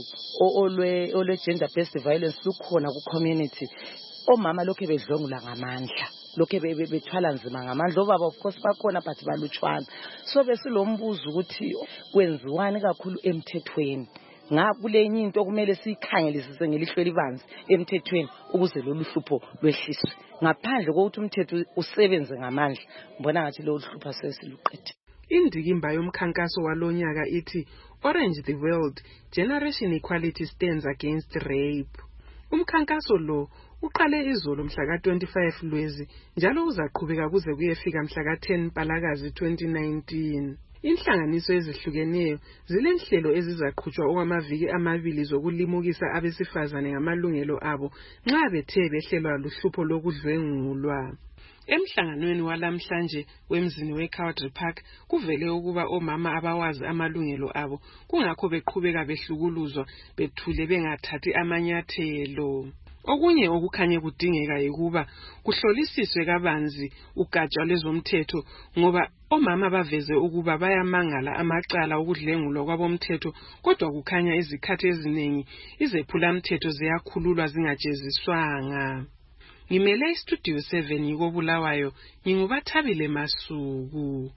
olwe gender based violence lukhona ku community omama lokho bedlwengula ngamandla lokho bethwala nzima ngamandla obaba of course bakhona but balutshwana so besilombuzo ukuthi kwenziwani kakhulu emthethweni ngakulenye into okumele sikhangelisise ngelihlo elibanzi emthethweni ukuze lolu hlupho lwehliswe ngaphandle kokuthi umthetho usebenze ngamandla mbona ngathi lo hlupho sesiluqedile. Indikimba yomkhankaso walonyaka ithi Orange the World Generation Equality Stands Against Rape. Umkhankaso lo uqale izolo mhla ka-25 Lwezi njalo uzaqhubeka kuze kuyefika mhla ka-10 Mpalakazi 2019. Inhlanganiso ezihlukeneyo zilenhlelo ezizaqhutshwa okwamaviki amabili zokulimukisa abesifazane ngamalungelo abo nxa bethe behlelwa luhlupho lokudlwengulwa. Emhlanganweni walamhlanje wemzini weCowdry Park kuvele ukuba omama abawazi amalungelo abo kungakho beqhubeka behlukuluzwa bethule bengathathi amanyathelo. Okunye okukhanye kudingeka ukuba kuhlolisiswe kabanzi ugatsha lezomthetho ngoba omama baveze ukuba bayamangala amacala okudlengulwa kwabomthetho kodwa kukhanya izikhathi eziningi izephulamthetho ziyakhululwa zingajeziswanga. Ngimele iStudio 7 yikoBulawayo nginguBathabile Masuku.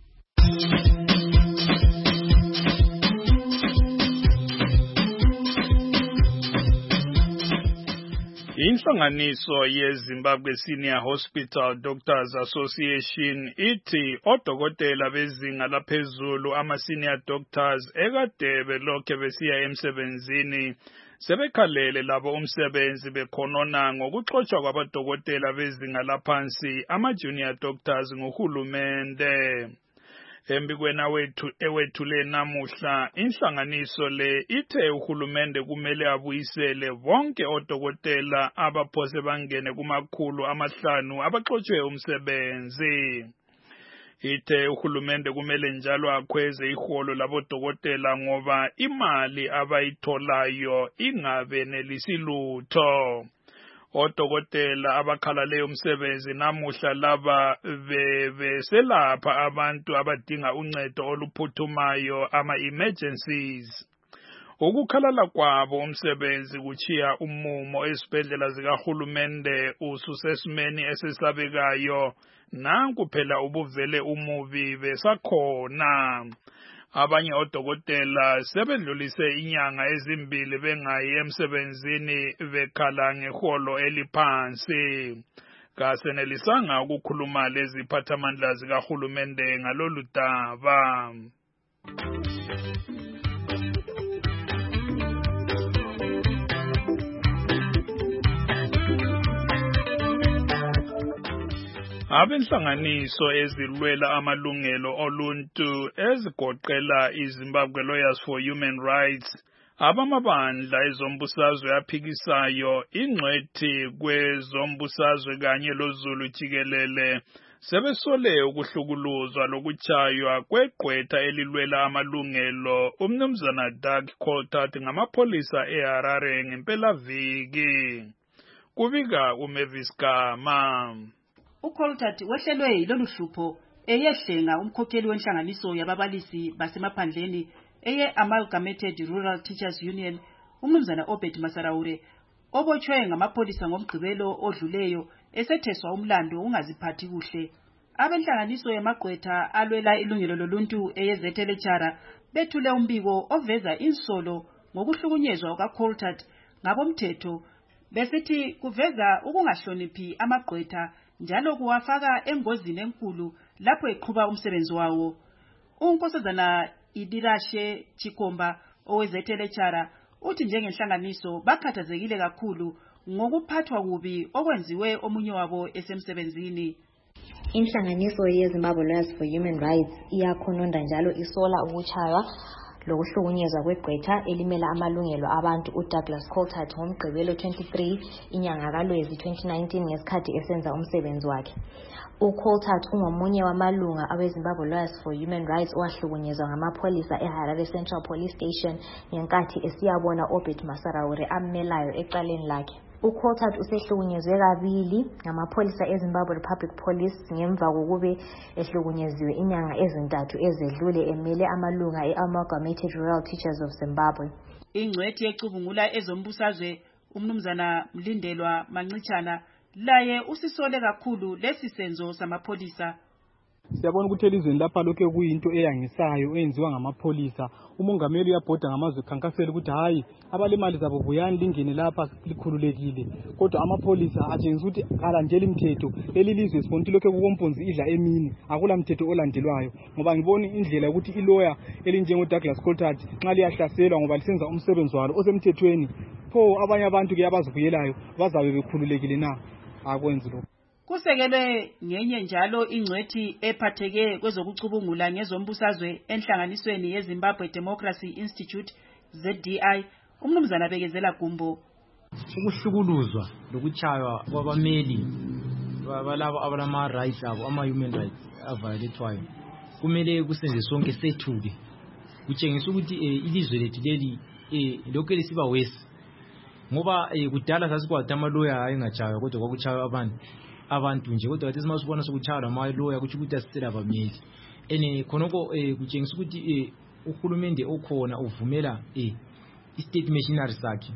Inhlanganiso yeZimbabwe Senior Hospital Doctors Association ithi odokotela bezinga laphezulu ama-senior doctors ekade belokhe besiya emsebenzini sebekhalele labo umsebenzi bekhonona ngokuxotshwa kwabadokotela bezinga laphansi ama-junior doctors nguhulumende. Embikweni ewethule namuhla inhlanganiso le ithe uhulumende kumele abuyisele bonke odokotela abaphose bangene kuma500 abaxotshwe umsebenzi. Ithe uhulumende kumele njalo akhweze iholo labodokotela ngoba imali abayitholayo ingabenelisi lutho. Odokotela abakhala leyo msebenzi namuhla laba beselapha abantu abadinga uncedo oluphuthumayo ama-emergencies. Ukukhalala kwabo umsebenzi kuchiya umumo esibhedlela zikahulumende ususesimeni esesabekayo nanku phela ubuvele umubi besakhona. Abanye odokotela sebedlulise inyanga ezimbili bengayi emsebenzini bekhala ngeholo eliphansi. Kasenelisanga ukukhuluma leziphathamandla zikahulumende ngalolu daba. Abenhlanganiso ezilwela amalungelo oluntu ezigoqela iZimbabwe Lawyers for Human Rights abamabandla ezombusazwe aphikisayo ingcwethi kwezombusazwe kanye loZulu jikelele sebesole ukuhlukuluzwa lokuchaywa kweqwetha elilwela amalungelo umnumzana Doug Coltart ngamapolisa eHarare ngempelaviki. Kubika uMavis Gama. uColtart wehlelwe yilolu hlupho eyehlenga umkhokheli wenhlanganiso yababalisi basemaphandleni eye-Amalgamated Rural Teachers Union umnumzana Obed Masaraure obotshwe ngamapolisa ngomgqibelo odluleyo esetheswa umlando ungaziphathi kuhle. Abenhlanganiso yamagqwetha alwela ilungelo loluntu eyezethelechara bethule umbiko oveza insolo ngokuhlukunyezwa kukaColtart ngabomthetho besithi kuveza ukungahloniphi amagqwetha njalo kuwafaka engozini enkulu lapho eqhuba umsebenzi wawo. Unkosazana Idirashe Chikomba owezethelechara uthi njengenhlanganiso bakhathazekile kakhulu ngokuphathwa kubi okwenziwe omunye wabo esemsebenzini. Inhlanganiso yeZimbabwe Lawyers for Human Rights iyakhononda njalo isola ukutshaywa lokuhlukunyezwa kwegqwetha elimela amalungelo abantu uDouglas Coltart ngoMgqibelo 23 inyanga kaLwezi 2019 ngesikhathi esenza umsebenzi wakhe. uColtart ungomunye wamalunga abeZimbabwe Lawyers for Human Rights owahlukunyezwa ngamapholisa eHarare Central Police Station ngenkathi esiyabona Obed Masaraure ammelayo ecaleni lakhe. uColtart usehlukunyezwe kabili ngamapholisa eZimbabwe Republic Police ngemva kokube ehlukunyeziwe inyanga ezintathu ezedlule emele amalunga eAmalgamated Rural Teachers of Zimbabwe. Ingcwethi ecubungula ezombusazwe umnumzana Mlindelwa Mancitshana laye usisole kakhulu lesi senzo samapholisa. Siyabona ukuthi elizweni lapha lokho kuyinto eyangisayo eyenziwa ngamapholisa. Umongameli uyabhoda ngamazwe khankasela ukuthi hayi abalemali zabo buyani lingene lapha likhululekile. Kodwa amapholisa atshengisa ukuthi kalandeli imithetho. Leli lizwe sibona ukuthi lokho kukomponzi idla emini akula mthetho olandelwayo. Ngoba ngibona indlela ukuthi ilawyer elinjengo Douglas Coltart nxa liyahlaselwa ngoba lisenza umsebenzi walo osemthethweni. Pho abanye abantu ke abazivuyelayo bazabe bekhululekile na? Akwenzi lokho. Kusekelwe ngenye njalo ingcwethi ephatheke kwezokucubungula ngezombusazwe enhlanganisweni yeZimbabwe Democracy Institute ZDI umnumzana Bekezela Gumbo. Ukuhlukuluzwa lokutshaywa kwabameli balabo abalama rights abo ama-human rights aviolethwayo kumele kusenze sonke sethuke. Kutshengisa ukuthi ilizwe lethu leli lokho lisiba wesi ngoba kudala sasikwazi amaloya ayengachaywa kodwa kwakuchaywa abantu nje kodwa kathi masibona sokuchaywa amaloya kuthi ukuthi asisela abameli khonoko kutshengisa ukuthi uhulumende okhona uvumela i-state machinery sakhe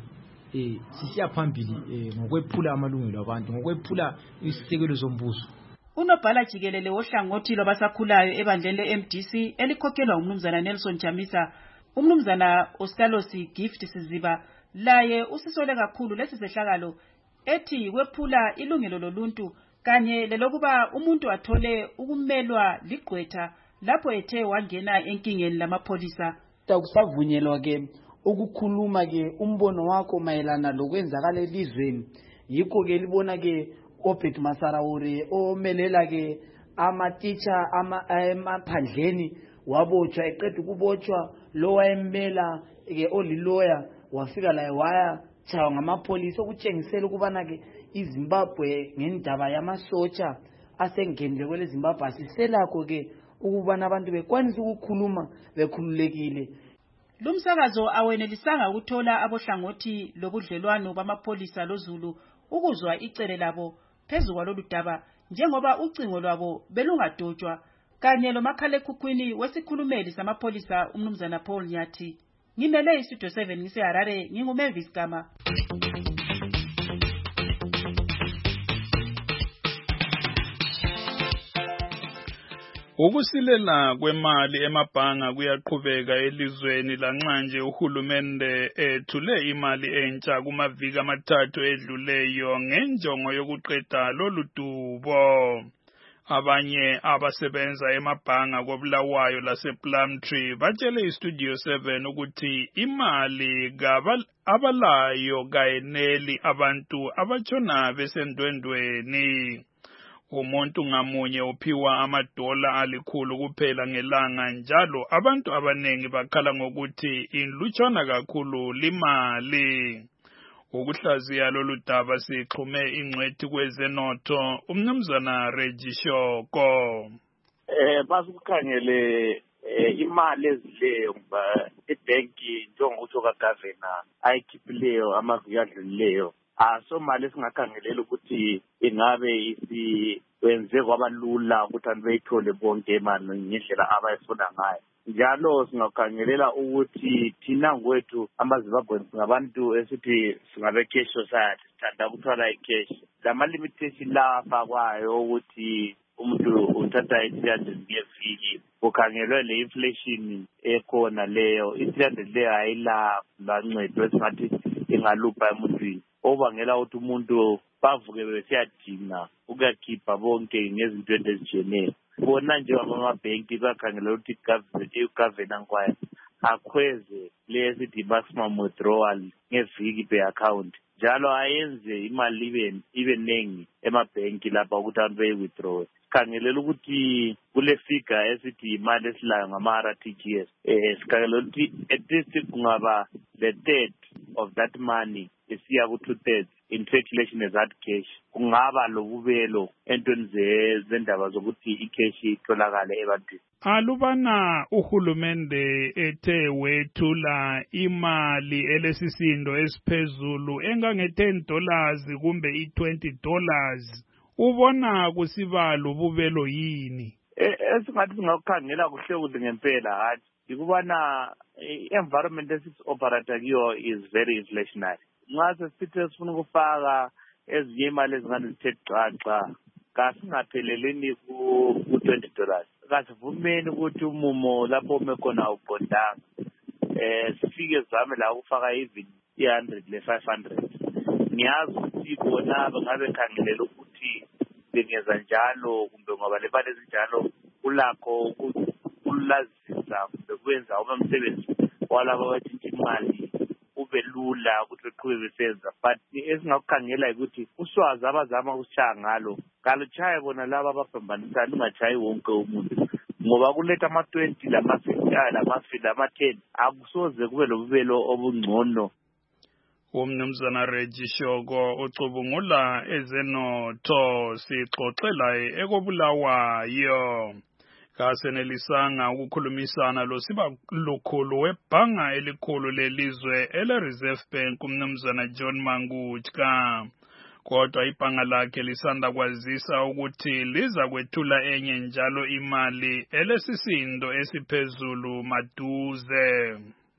sisiya phambili ngokwephula amalungelo abantu ngokwephula isisekelo zombuso. Unobhala jikelele wohlangothi lwabasakhulayo ebandleni le-MDC elikhokhelwa umnumzana Nelson Chamisa umnumzana Oscalosi Gift Siziba laye usisole kakhulu lesi sehlakalo ethi kwephula ilungelo loluntu kanye lelokuba umuntu athole ukumelwa ligqwetha lapho ethe wangena enkingeni lamapholisa. Takusavunyelwa ke ukukhuluma ke umbono wakho mayelana lokwenzakala elizweni yikho ke libona ke Obed Masaraure omelela ke ama-teacher emaphandleni wabotshwa eqeda ukubotshwa lo wayemela ke oliloya wafika la waya chaywa ngamapholisa okutshengisela ukubana ke iZimbabwe ngendaba yamasotsha asengenile kwele Zimbabwe asiselakho ke ukubana abantu bekwanisa ukukhuluma bekhululekile. Lumsakazo awenelisanga ukuthola abohlangothi lobudlelwano bamapholisa loZulu ukuzwa icele labo phezu kwalolu daba njengoba ucingo lwabo belungadotshwa kanye lomakhalekhukhwini wesikhulumeli samapholisa umnumzana Paul Nyathi. Ngimele iStudio 7 ngiseHarare nginguMavis Gama. Ukusilela kwemali emabhanga kuyaqhubeka elizweni lanxa nje uhulumende ethule imali entsha kumaviki amathathu edluleyo ngenjongo yokuqeda lolu dubo. Abanye abasebenza emabhanga koBulawayo lasePlumtree batshele iStudio 7 ukuthi imali abalayo kayeneli abantu abatshona besendwendweni. Umuntu ngamunye uphiwa amadola alikhulu kuphela ngelanga njalo abantu abanengi bakhala ngokuthi inlutshwana kakhulu limali. Ukuhlaziya lolu daba sixhume ingcwethi kwezenotho umnumzana Regishoko. Basukukhangele imali ezileyo ebhenki njengokutsho kaGavana ayikhiphileyo amaviki adlulileyo. Mali esingakhangelela ukuthi ingabe isiwenze kwabalula ukuthi abantu beyithole bonke imali ngendlela abayifuna ngayo. Njalo singakhangelela ukuthi thina ngwethu amaZimbabweans ngabantu esithi singabe cash society sithanda ukuthwala icash. Lama limitation lapha kwayo ukuthi umuntu uthatha i-300 ngeviki kukhangelwe le inflation ekhona leyo i-300 leyo ayilabangcedwe esingathi ingalupha emuntwini obangela ukuthi umuntu bavuke besiyadinga ukuyakhipha bonke ngezinto ezitshiyeneyo. bona njengamabhenki bakhangela ukuthi i-governance kwayo akhweze lesithi maximum withdrawal ngeviki per account njalo ayenze imali ibe nengi emabhenki lapha ukuthi abantu beyi-withdraw. Sikhangelela ukuthi kule figure esithi imali esilayo ngama-RTGS sikhangelela ukuthi at least kungaba the third of that money isiya ku-2/3 in circulation as hard cash. Kungaba lobubelo entweni zendaba zokuthi i-cash itholakale ebantwini. Alubana uhulumende ethe wethula imali elesisindo esiphezulu engange$10 kumbe i$20, ubona kusiba lobubelo yini? Esingathi singakukhangela kuhle ngempela hathi ikubana i-environment esisi-operata kiyo is very inflationary. Nxa sesithi sifuna ukufaka ezinye imali ezingane zithe xaxa kasingapheleleni ku-$20. Kasivumeni ukuthi umumo lapho ume khona awuqondanga sifike zame la ukufaka even 100 le-500. Ngiyazi ukuthi bona bangabe khangelela ukuthi bengenza njalo kumbe ngoba le mali ezinjalo kulakho ukulazisa kumbe kwenza umsebenzi walabo abathinta imali ube lula ukuthi beqhube besenza. But esingakukhangela ukuthi uswazi abazama ukushaya ngalo kaluchaye bona laba abaphambanisana ungachayi wonke umuntu ngoba kuletha ama-20 lama-50 lama-10 akusoze kube lobubelo obungcono. Umnumzana Reggie Shoko ucubungula ezenotho sixoxela ekobulawayo. Kasenelisanga ukukhulumisana losiba lukhulu webhanga elikhulu lelizwe ele-Reserve Bank umnumzana John Mangutka. Kodwa ibhanga lakhe lisanda kwazisa ukuthi liza kwethula enye njalo imali elesisindo esiphezulu maduze.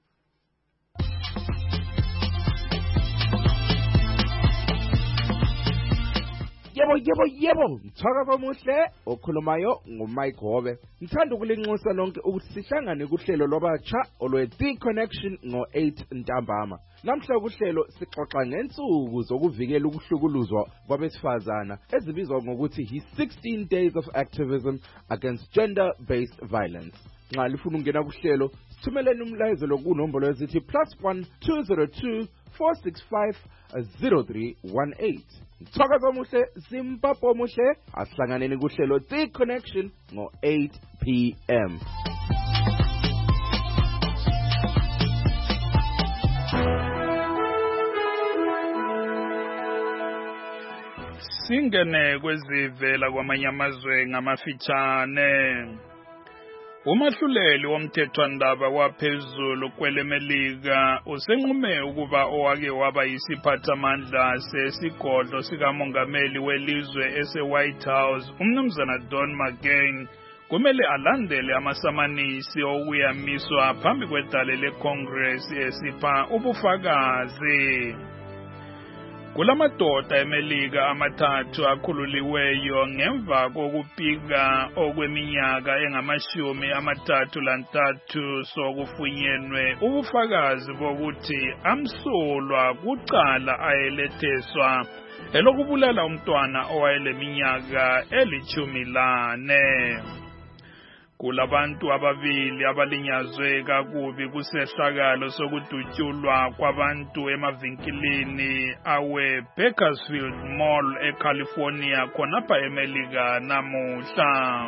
Yebo, ngithaka omuhle okhulumayo nguMike Hobe. Ngithanda ukulinxusa lonke ukuthi sihlangane kuhlelo lwabatsha olwe-The Connection ngo-8 ntambama. Namhla kuhlelo sixoxa ngensuku zokuvikela ukuhlukuluzwa kwabesifazana ezibizwa ngokuthi hi-16 Days of Activism Against Gender-Based Violence. Nxa lifuna ukungena kuhlelo, sithumeleni umlayezelo kunombolo ezithi +1 202 465 0318. Ngithakaza omuhle, Zimbabwe omuhle, asihlanganeni kuhlelo The Connection ngo-8 p.m. Singene kwezivela kwamanye amazwe ngamafitshane. Umahluleli womthethwandaba waphezulu kwelemelika usenqume ukuba owake waba yisiphathamandla sesigodlo sikamongameli welizwe ese-White House umnumzana Don McGahn kumele alandele amasamanisi okuyamiswa phambi kwedale leCongress esipha ubufakazi. Kulamadoda emelika amathathu akhululiweyo ngemva kokupika okweminyaka engama-33 sokufunyenwe ubufakazi bokuthi amsulwa kucala ayeletheswa elokubulala umntwana owayeleminyaka eli-14. Kulabantu ababili abalinyazwe kakubi kusehlakalo sokudutyulwa kwabantu emavinkilini awe-Bakersfield Mall eCalifornia khonapha eMelika namuhla.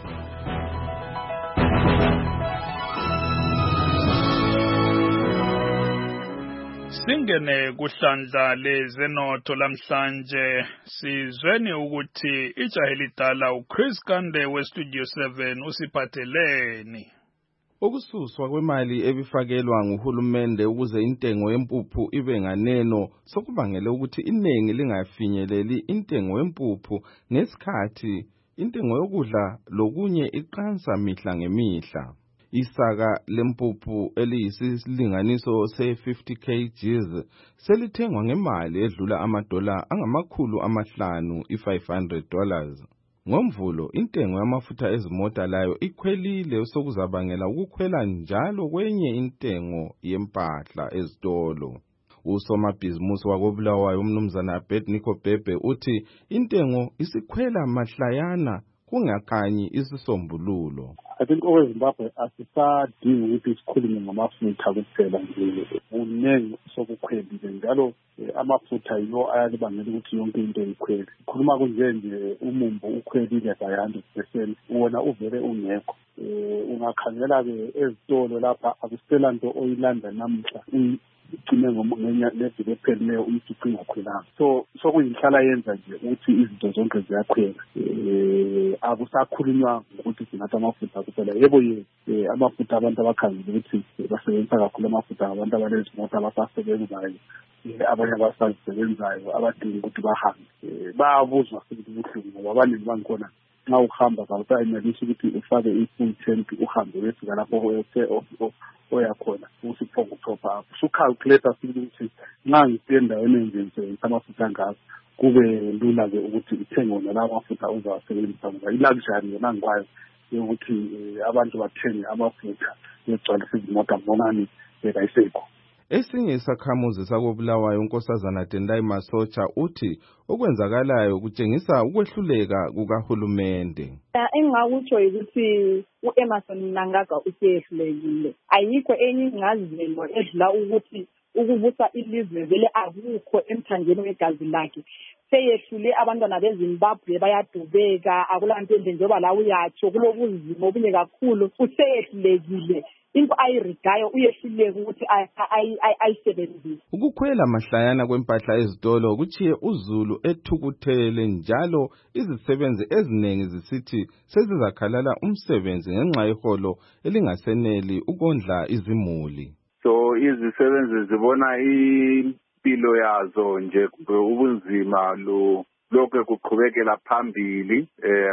Singene kuhlandla lezenotho lamhlanje sizweni ukuthi ijaha elidala uChris Kande weStudio 7 usiphatheleni. Ukususwa kwemali ebifakelwa nguhulumende ukuze intengo yempuphu ibe nganeno sokubangela ukuthi iningi lingafinyeleli intengo yempuphu ngesikhathi intengo yokudla lokunye iqansa mihla ngemihla. Isaka lempuphu eliyisilinganiso se-50 kg selithengwa ngemali edlula $500 $500. Ngomvulo intengo yamafutha ezimota layo ikhwelile sokuzabangela ukukhwela njalo kwenye intengo yempahla ezitolo. Usomabhizimusi wakobulawayo umnumzana Abednego Bhebhe uthi intengo isikhwela mahlayana kungakhanyi isisombululo. I think oweZimbabwe asisadingi ukuthi sikhulume ngamafutha kuphela nje, kunengi sokukhwelile njalo amafutha yiwo ayalibangela ukuthi yonke into ikhwele. Khuluma kunje umumbu ukhwelile by 100%, wona uvele ungekho. Ungakhangela-ke ezitolo lapha akusela nto oyilanda namhla ugcine ngeviki ephelileyo umfica ingakhwelanga. So kuyinhlala yenza nje ukuthi izinto zonke ziyakhwela. Akusakhulunywa ukuthi sinatha amafutha kuphela. Yebo amafutha abantu abakhangela ukuthi basebenzisa kakhulu amafutha abantu abanezimoto abasasebenzayo, abanye abasasebenzayo abadinga ukuthi bahambe. Bayabuzwa futhi ubuhlungu ngoba abaningi bangikhona nxa uhamba kawusayenelisi ukuthi ufake i-full tank uhambe wefika lapho oyakhona usiphongo uthopha apho. Usukhalkuleta futhi ukuthi nxa ngisiye endaweni enjensebenzisa amafutha ngazo kube lula-ke ukuthi uthenge wona lawo mafutha uzawasebenzisa ngoba i-luxury yona ngikwayo yokuthi abantu bathenge amafutha yogcwalisa izimota mbonani ayisekho. Esinye isakhamuzi sakobulawayo unkosazana Tendai Masocha uthi okwenzakalayo kutshengisa ukwehluleka kukahulumende. Engingakutsho ukuthi uEmerson Mnangagwa usehlulekile. Ayikho enye ingazelo edlula ukuthi ukubusa ilizwe vele akukho emthanjeni wegazi lakhe. Seyehlule abantwana beZimbabwe bayadubeka, akulanto enhle njengoba la uyatsho kulobuzima obunye kakhulu. Usehlulekile. Into ayiridayo uyehluleka ukuthi ayisebenzise. Ukukhwela mahlayana kwempahla ezitolo kuchiye uZulu ethukuthele njalo izisebenzi eziningi zisithi sezizakhalala umsebenzi ngenxa yeholo elingaseneli ukondla izimuli. So izisebenzi zibona impilo yazo nje ubunzima lokho kuqhubekela phambili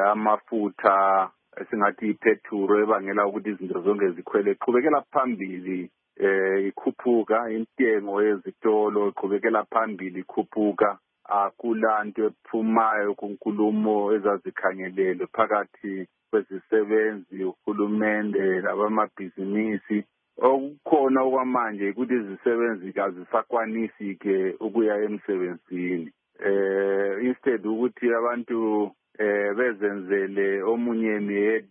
amafutha esingathi ipetrol ebangela ukuthi izinto zonke zikhwele iqhubekela phambili ikhuphuka, intengo yezitolo iqhubekela phambili ikhuphuka. Akulanto ephumayo kunkulumo ezazikhangelelwe phakathi kwezisebenzi, uhulumende labamabhizinisi. Okukhona okwamanje ukuthi izisebenzi kazisakwanisi-ke ukuya emsebenzini. Instead ukuthi abantu bezenzele omunye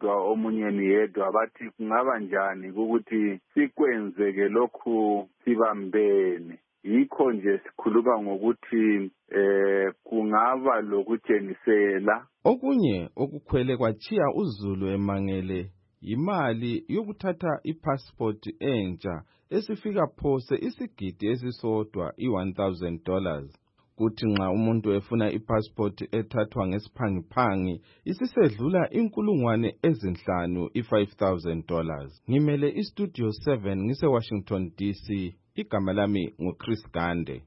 niyedwa bathi kungaba njani ukuthi sikwenzeke lokhu sibambene. Yikho nje sikhuluma ngokuthi kungaba lokutshenisela. Okunye okukhwele kwachiya uZulu emangele imali yokuthatha ipassport entsha esifika phose isigidi esisodwa $1,000. Kuthi nxa umuntu efuna ipassport ethathwa ngesiphangiphangi isisedlula $5,000 $5,000. Ngimele istudio 7 ngise Washington DC. Igama lami nguChris Gande.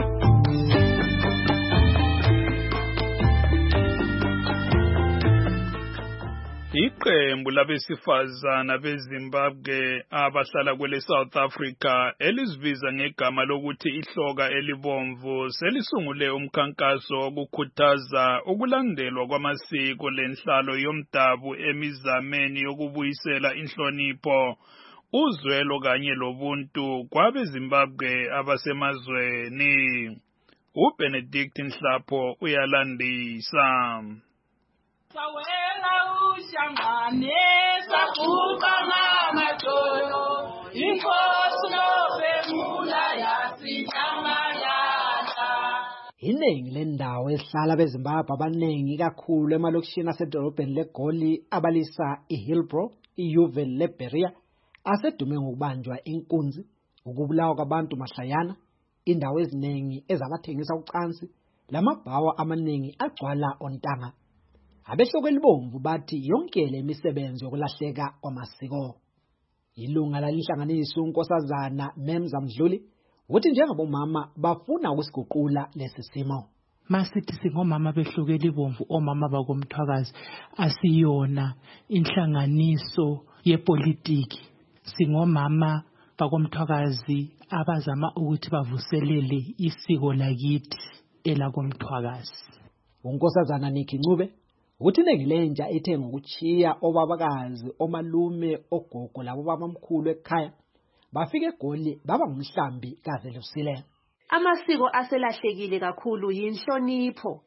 Iqembu labesifazana beZimbabwe abahlala kwele South Africa elizibiza ngegama lokuthi ihloka elibomvu selisungule umkhankaso wokukhuthaza ukulandelwa kwamasiko lenhlalo yomdabu emizameni yokubuyisela inhlonipho, uzwelo kanye lobuntu kwabeZimbabwe abasemazweni. uBenedict Nhlapho uyalandisa. Sawela ushangane sakuba ngamatolo inkosi nobemula yasinyamayala. Iningi lendawo esihlala beZimbabwe abaningi kakhulu emalokishini asedolobheni leGoli abalisa iHillbrow, iUville leBeria asedume ngokubanjwa inkunzi, ukubulawa kwabantu mahlayana, indawo eziningi ezabathengisa ucansi, lamabhawa amaningi agcwala ontanga. Abehloko elibomvu bathi yonke le imisebenzi yokulahleka kwamasiko. Ilunga lalinhlanganiso unkosazana Memza Mdluli uthi njengabomama bafuna ukusiguqula lesi simo. Masithi singomama behloko elibomvu, omama bakomthwakazi asiyona inhlanganiso yepolitiki. Singomama bakomthwakazi abazama ukuthi bavuselele isiko lakithi elakomthwakazi. Unkosazana Nikki Ncube uthi nengilentsha ethe ngokuchiya obabakazi, omalume, ogogo labo babamkhulu ekhaya bafike eGoli baba ngumhlambi kaVelusile. Amasiko aselahlekile kakhulu yinhlonipho.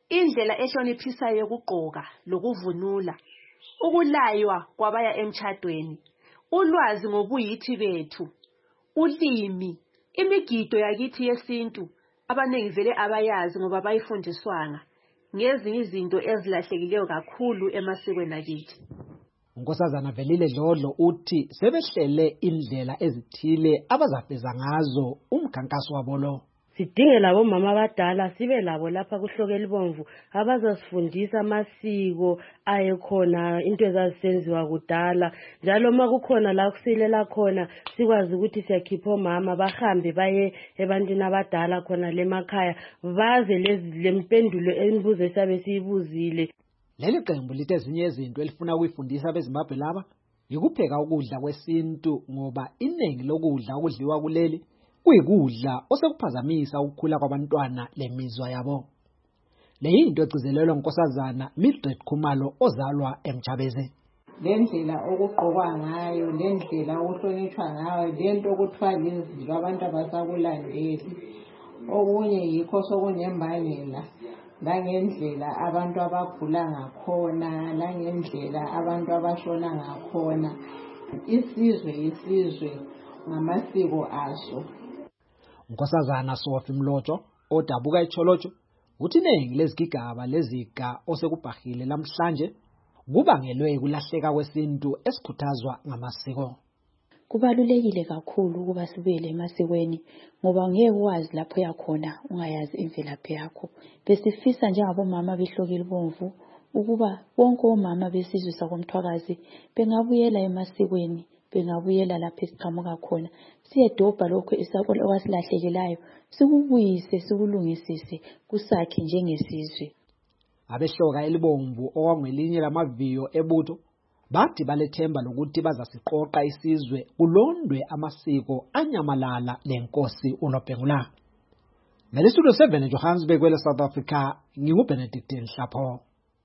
indlela ehloniphisayo yokugqoka lokuvunula, ukulaywa kwabaya emtshadweni, ulwazi ngobuyithi bethu, ulimi, imigido yakithi yesintu abaningi vele abayazi ngoba bayifundiswanga, ngezinye izinto ezilahlekileyo kakhulu emasikweni akithi. uNkosazana Velile Dlodlo uthi sebehlele indlela ezithile abazafeza ngazo umkhankaso wabo lo. Sidinge labo mama abadala sibe labo lapha kuhlokela ibomvu abazasifundisa amasiko ayekhona, into ezazisenziwa kudala, njalo uma kukhona la kusilela khona sikwazi ukuthi siyakhipha omama bahambe baye ebantwini abadala khona lemakhaya baze lempendulo emibuzo esabe siyibuzile. Leli qembu lithi ezinye izinto elifuna ukuyifundisa abeZimbabwe laba yikupheka ukudla kwesintu, ngoba iningi lokudla okudliwa kuleli kuyikudla osekuphazamisa ukukhula kwabantwana lemizwa yabo. Le yinto egcizelelwa uNkosazana Mildred Khumalo ozalwa eMjabeze. Lendlela okugqokwa ngayo, lendlela okuhlonishwa ngayo, lento okuthiwa liziba abantu abasakulandeli, okunye yikho sokunembangela, langendlela abantu abagula ngakhona, langendlela abantu abashona ngakhona. Isizwe ngamasiko aso. uNkosazana Sofi Mlotsho odabuka eCholotsho uthi iningi lezigigaba leziga osekubhahile namhlanje kubangelwe ukulahleka kwesintu esikhuthazwa ngamasiko. Kubalulekile kakhulu ukuba sibuyele emasikweni ngoba ngeke wazi lapho yakhona ungayazi imvelaphi yakho. Besifisa njengabomama behlokile ibomvu ukuba bonke omama besizwe sakomthwakazi bengabuyela emasikweni, bengabuyela lapho esiqhamuka khona, siyedobha lokho okwasilahlekelayo, sikubuyise sikulungisise kusakhe njengesizwe. Abehloka elibomvu okwangelinye lamaviyo ebutho bathi balethemba lokuthi bazasiqoqa isizwe kulondwe amasiko anyamalala lenkosi uNobhengula. Studio 7 eJohannesburg kwele South Africa, nginguBenedict Nhlapho.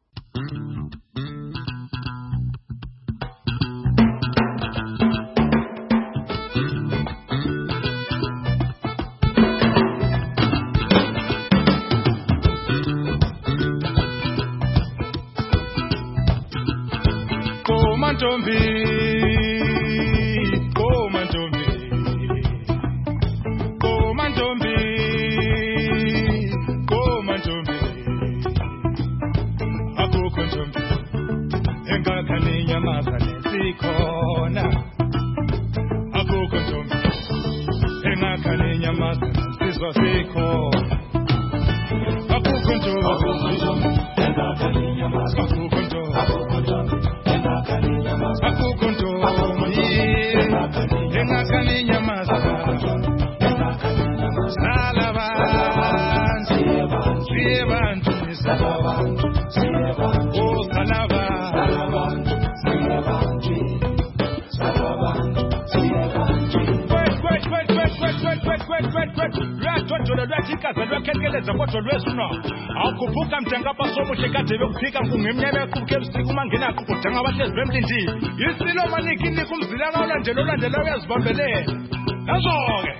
Akubuka mtenga pasomo chekatebe kufika kungemnyama kubuke usiku mangena kukudanga abahlezi bemlindi isilo manikini kumzila kalandela uyazibambelela nazo-ke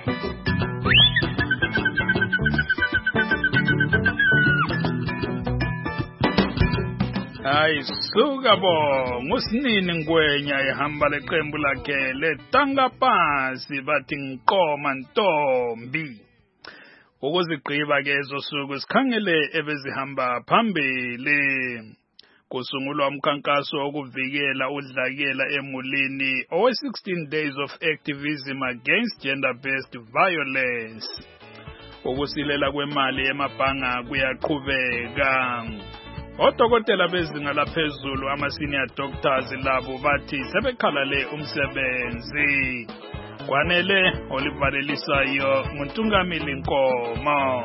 hayi suka bo ngusinini ngwenya ihamba leqembu lakhe letanga phansi bathi ngiqoma ntombi. Ukuzigqiba ke ezosuku sikhangele ebezihamba phambili. Kusungulwa umkhankaso wokuvikela udlakela emulini owe-16 days of activism against gender-based violence. Ukusilela kwemali emabhanga kuyaqhubeka. Odokotela bezinga laphezulu ama-senior doctors labo bathi sebekhalale umsebenzi. Kwanele olivalelisayo nguNtungamili Nkomo.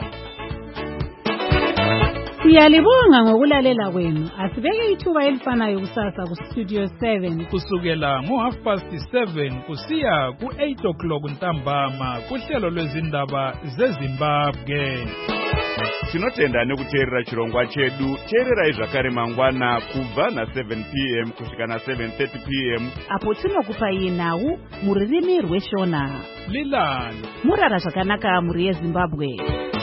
Siyalibonga ngokulalela kwenu. Asibeke ithuba elifanayo kusasa kuStudio 7 kusukela ngo7:30 kusiya ku8:00 ntambama kuhlelo lwezindaba zeZimbabwe. Tinotenda nekuteerera chirongwa chedu. Teererai zvakare mangwana kubva na7 p.m. kusvika na7:30 p.m. apo tinokupai nhau mururimi rweShona. Lilani murara zvakanaka muri yeZimbabwe.